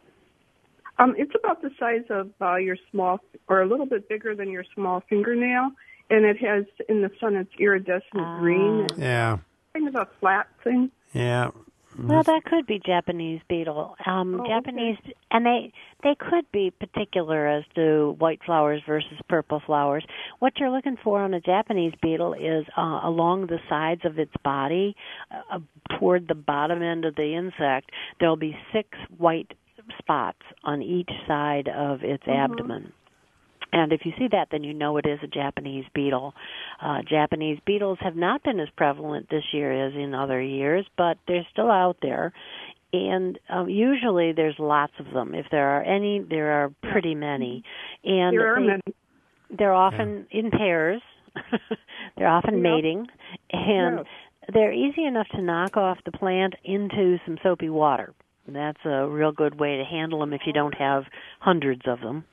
Um, it's about the size of uh, your small, or a little bit bigger than your small fingernail, and it has, in the sun, it's iridescent
Ah.
green.
Yeah.
Kind of a flat thing.
Yeah.
Well, that could be Japanese beetle. Um,
Oh,
Japanese, and they they could be particular as to white flowers versus purple flowers. What you're looking for on a Japanese beetle is uh, along the sides of its body, uh, toward the bottom end of the insect, there'll be six white spots on each side of its
Mhm.
abdomen. And if you see that, then you know it is a Japanese beetle. Uh, Japanese beetles have not been as prevalent this year as in other years, but they're still out there. And um, usually there's lots of them. If there are any, there are pretty many. And
There are
they,
many.
they're often in pairs. They're often
Yep.
mating. And
Yes.
they're easy enough to knock off the plant into some soapy water. That's a real good way to handle them if you don't have hundreds of them.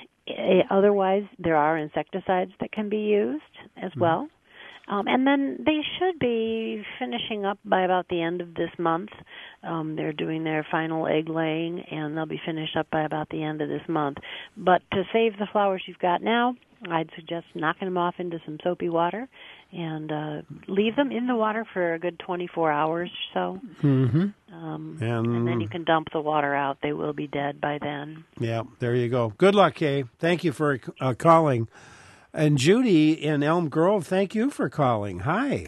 Eh, Otherwise, there are insecticides that can be used as well. Um, and then they should be finishing up by about the end of this month. Um, they're doing their final egg laying, and they'll be finished up by about the end of this month. But to save the flowers you've got now, I'd suggest knocking them off into some soapy water and uh, leave them in the water for a good twenty-four hours or so.
Mm-hmm.
Um,
And-
and then you can dump the water out. They will be dead by then.
Yeah, there you go. Good luck, Kay. Thank you for uh, calling. And Judy in Elm Grove, thank you for calling. Hi.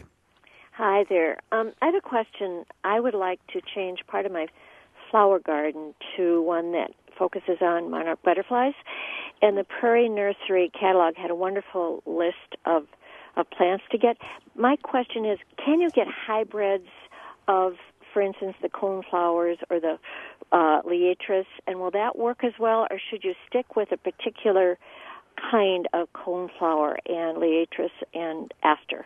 Hi there. Um, I have a question. I would like to change part of my flower garden to one that focuses on monarch butterflies. And the Prairie Nursery catalog had a wonderful list of, of plants to get. My question is, can you get hybrids of, for instance, the coneflowers or the uh, liatris, and will that work as well, or should you stick with a particular kind of coneflower and liatris and aster?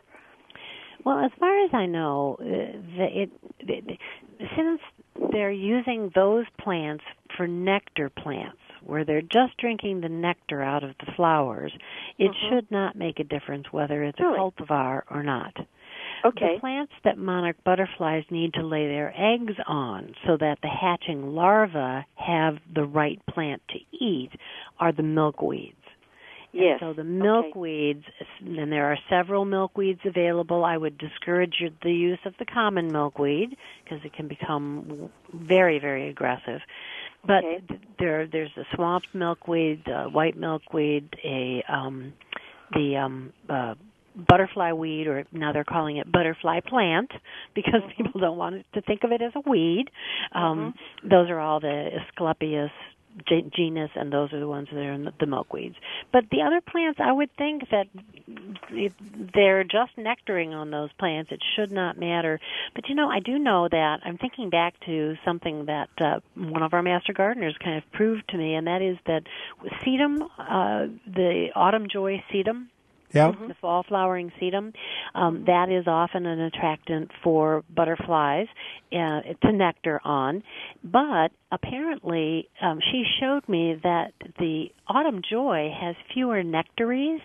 Well, as far as I know, uh, the, it, it, since they're using those plants for nectar plants, where they're just drinking the nectar out of the flowers, it
Mhm.
should not make a difference whether it's
Really?
a cultivar or not.
Okay.
The plants that monarch butterflies need to lay their eggs on so that the hatching larvae have the right plant to eat are the milkweeds.
Yes.
And so the milkweeds, and there are several milkweeds available. I would discourage you- the use of the common milkweed because it can become very, very aggressive. But
Okay.
th- there, there's a swamp milkweed, uh, white milkweed, a um, the um, uh, butterfly weed, or now they're calling it butterfly plant because
Mm-hmm.
people don't want to think of it as a weed. Um, Those are all the Asclepias ge- genus, and those are the ones that are in the, the milkweeds. But the other plants, I would think that if they're just nectaring on those plants, it should not matter. But, you know, I do know that I'm thinking back to something that uh, one of our master gardeners kind of proved to me, and that is that sedum, uh, the autumn joy sedum,
Yeah.
the fall flowering sedum. Um, that is often an attractant for butterflies uh, to nectar on. But apparently, um, she showed me that the autumn joy has fewer nectaries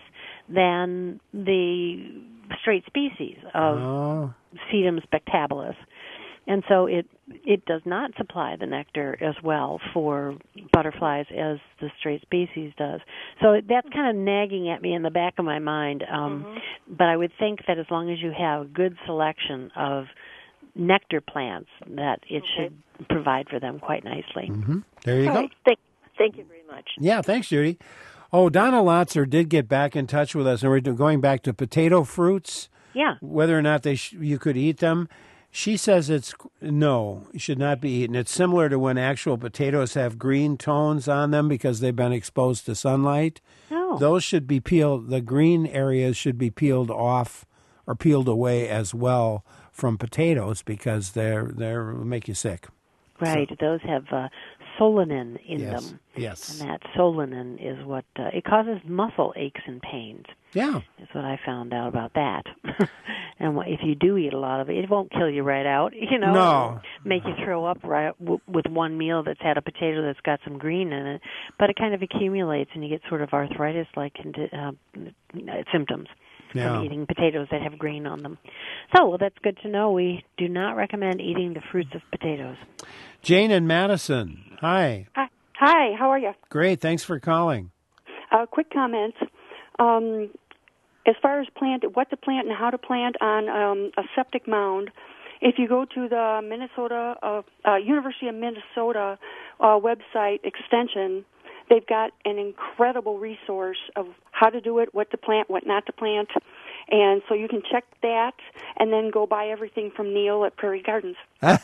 than the straight species of
Oh.
Sedum spectabilis. And so it it does not supply the nectar as well for butterflies as the straight species does. So that's kind of nagging at me in the back of my mind. Um,
Mm-hmm.
But I would think that as long as you have a good selection of nectar plants, that it
Okay.
should provide for them quite nicely.
Mm-hmm. There you
All
go.
right. Thank, thank you very much.
Yeah, thanks, Judy. Oh, Donna Lotzer did get back in touch with us, and we're going back to potato fruits,
Yeah.
whether or not they sh- you could eat them. She says it's no, it should not be eaten. It's similar to when actual potatoes have green tones on them because they've been exposed to sunlight.
Oh.
Those should be peeled. The green areas should be peeled off or peeled away as well from potatoes because they're they're make you sick.
Right. Those have uh, solanin in
Yes.
them.
Yes.
And that solanin is what uh, it causes muscle aches and pains.
Yeah.
Is what I found out about that. And what- if you do eat a lot of it, it won't kill you right out. You know,
No.
It'll make you throw up right w- with one meal that's had a potato that's got some green in it. But it kind of accumulates, and you get sort of arthritis-like uh, symptoms
Yeah.
from eating potatoes that have green on them. So, well, that's good to know. We do not recommend eating the fruits of potatoes.
Jane and Madison. Hi.
Hi, Hi, how are you?
Great. Thanks for calling.
Uh, quick comments. Um, as far as plant, what to plant and how to plant on um, a septic mound, if you go to the Minnesota uh, uh, University of Minnesota uh, website extension, they've got an incredible resource of how to do it, what to plant, what not to plant. And so you can check that and then go buy everything from Neil at Prairie Gardens.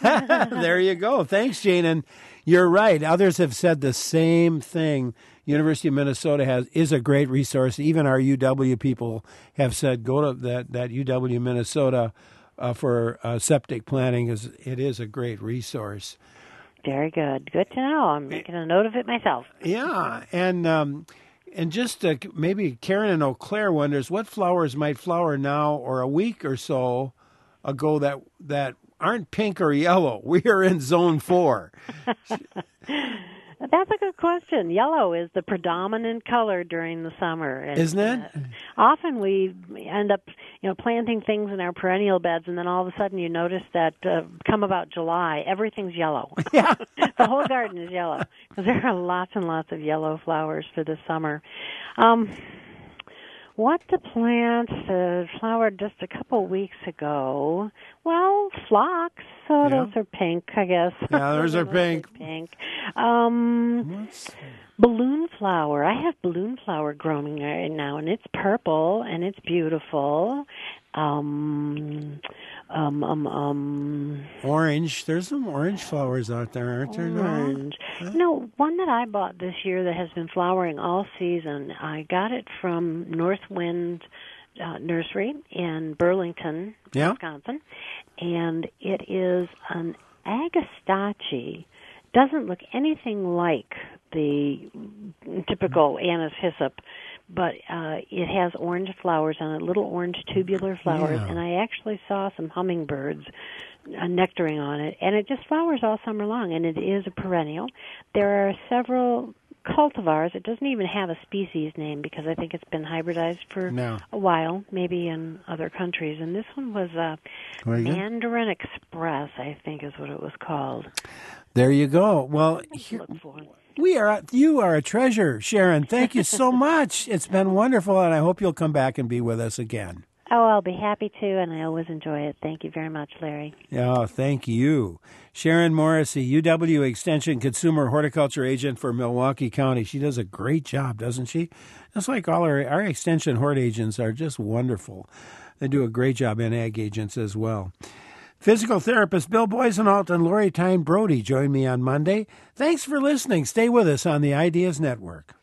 There you go. Thanks, Jane. And you're right. Others have said the same thing. University of Minnesota has is a great resource. Even our U W people have said go to that, that U W Minnesota uh, for uh, septic planning. Is It is a great resource.
Very good. Good to know. I'm making a note of it myself.
Yeah, and um, and just uh, maybe Karen in Eau Claire wonders what flowers might flower now or a week or so ago that that aren't pink or yellow. We are in zone four.
That's a good question. Yellow is the predominant color during the summer, and,
Isn't it?
Uh, often we end up, you know, planting things in our perennial beds, and then all of a sudden you notice that uh, come about July, everything's yellow.
Yeah,
the whole garden is yellow because there are lots and lots of yellow flowers for the summer. Um, what to plant uh, flowered just a couple weeks ago? Well, phlox. So
Yeah.
those are pink, I guess.
Yeah, those are pink.
Pink. Um, balloon flower. I have balloon flower growing right now, and it's purple and it's beautiful. Um, um, um, um.
Orange. There's some orange flowers out there, aren't there?
Orange.
No?
No, one that I bought this year that has been flowering all season. I got it from Northwind uh, Nursery in Burlington,
Yeah.
Wisconsin, and it is an agastache. Doesn't look anything like the typical anise hyssop, but uh, it has orange flowers on it, little orange tubular flowers,
Yeah.
and I actually saw some hummingbirds uh, nectaring on it, and it just flowers all summer long, and it is a perennial. There are several cultivars. It doesn't even have a species name because I think it's been hybridized for
No.
a while, maybe in other countries, and this one was uh,
Very good.
Mandarin Express, I think is what it was called.
There you go. Well, here, we are. You are a treasure, Sharon. Thank you so much. It's been wonderful, and I hope you'll come back and be with us again.
Oh, I'll be happy to, and I always enjoy it. Thank you very much, Larry.
Oh, thank you. Sharon Morrissey, U W Extension Consumer Horticulture Agent for Milwaukee County. She does a great job, doesn't she? Just like all our, our Extension Hort agents are just wonderful. They do a great job in ag agents as well. Physical therapist Bill Boysenalt and Lori Tyne Brody join me on Monday. Thanks for listening. Stay with us on the Ideas Network.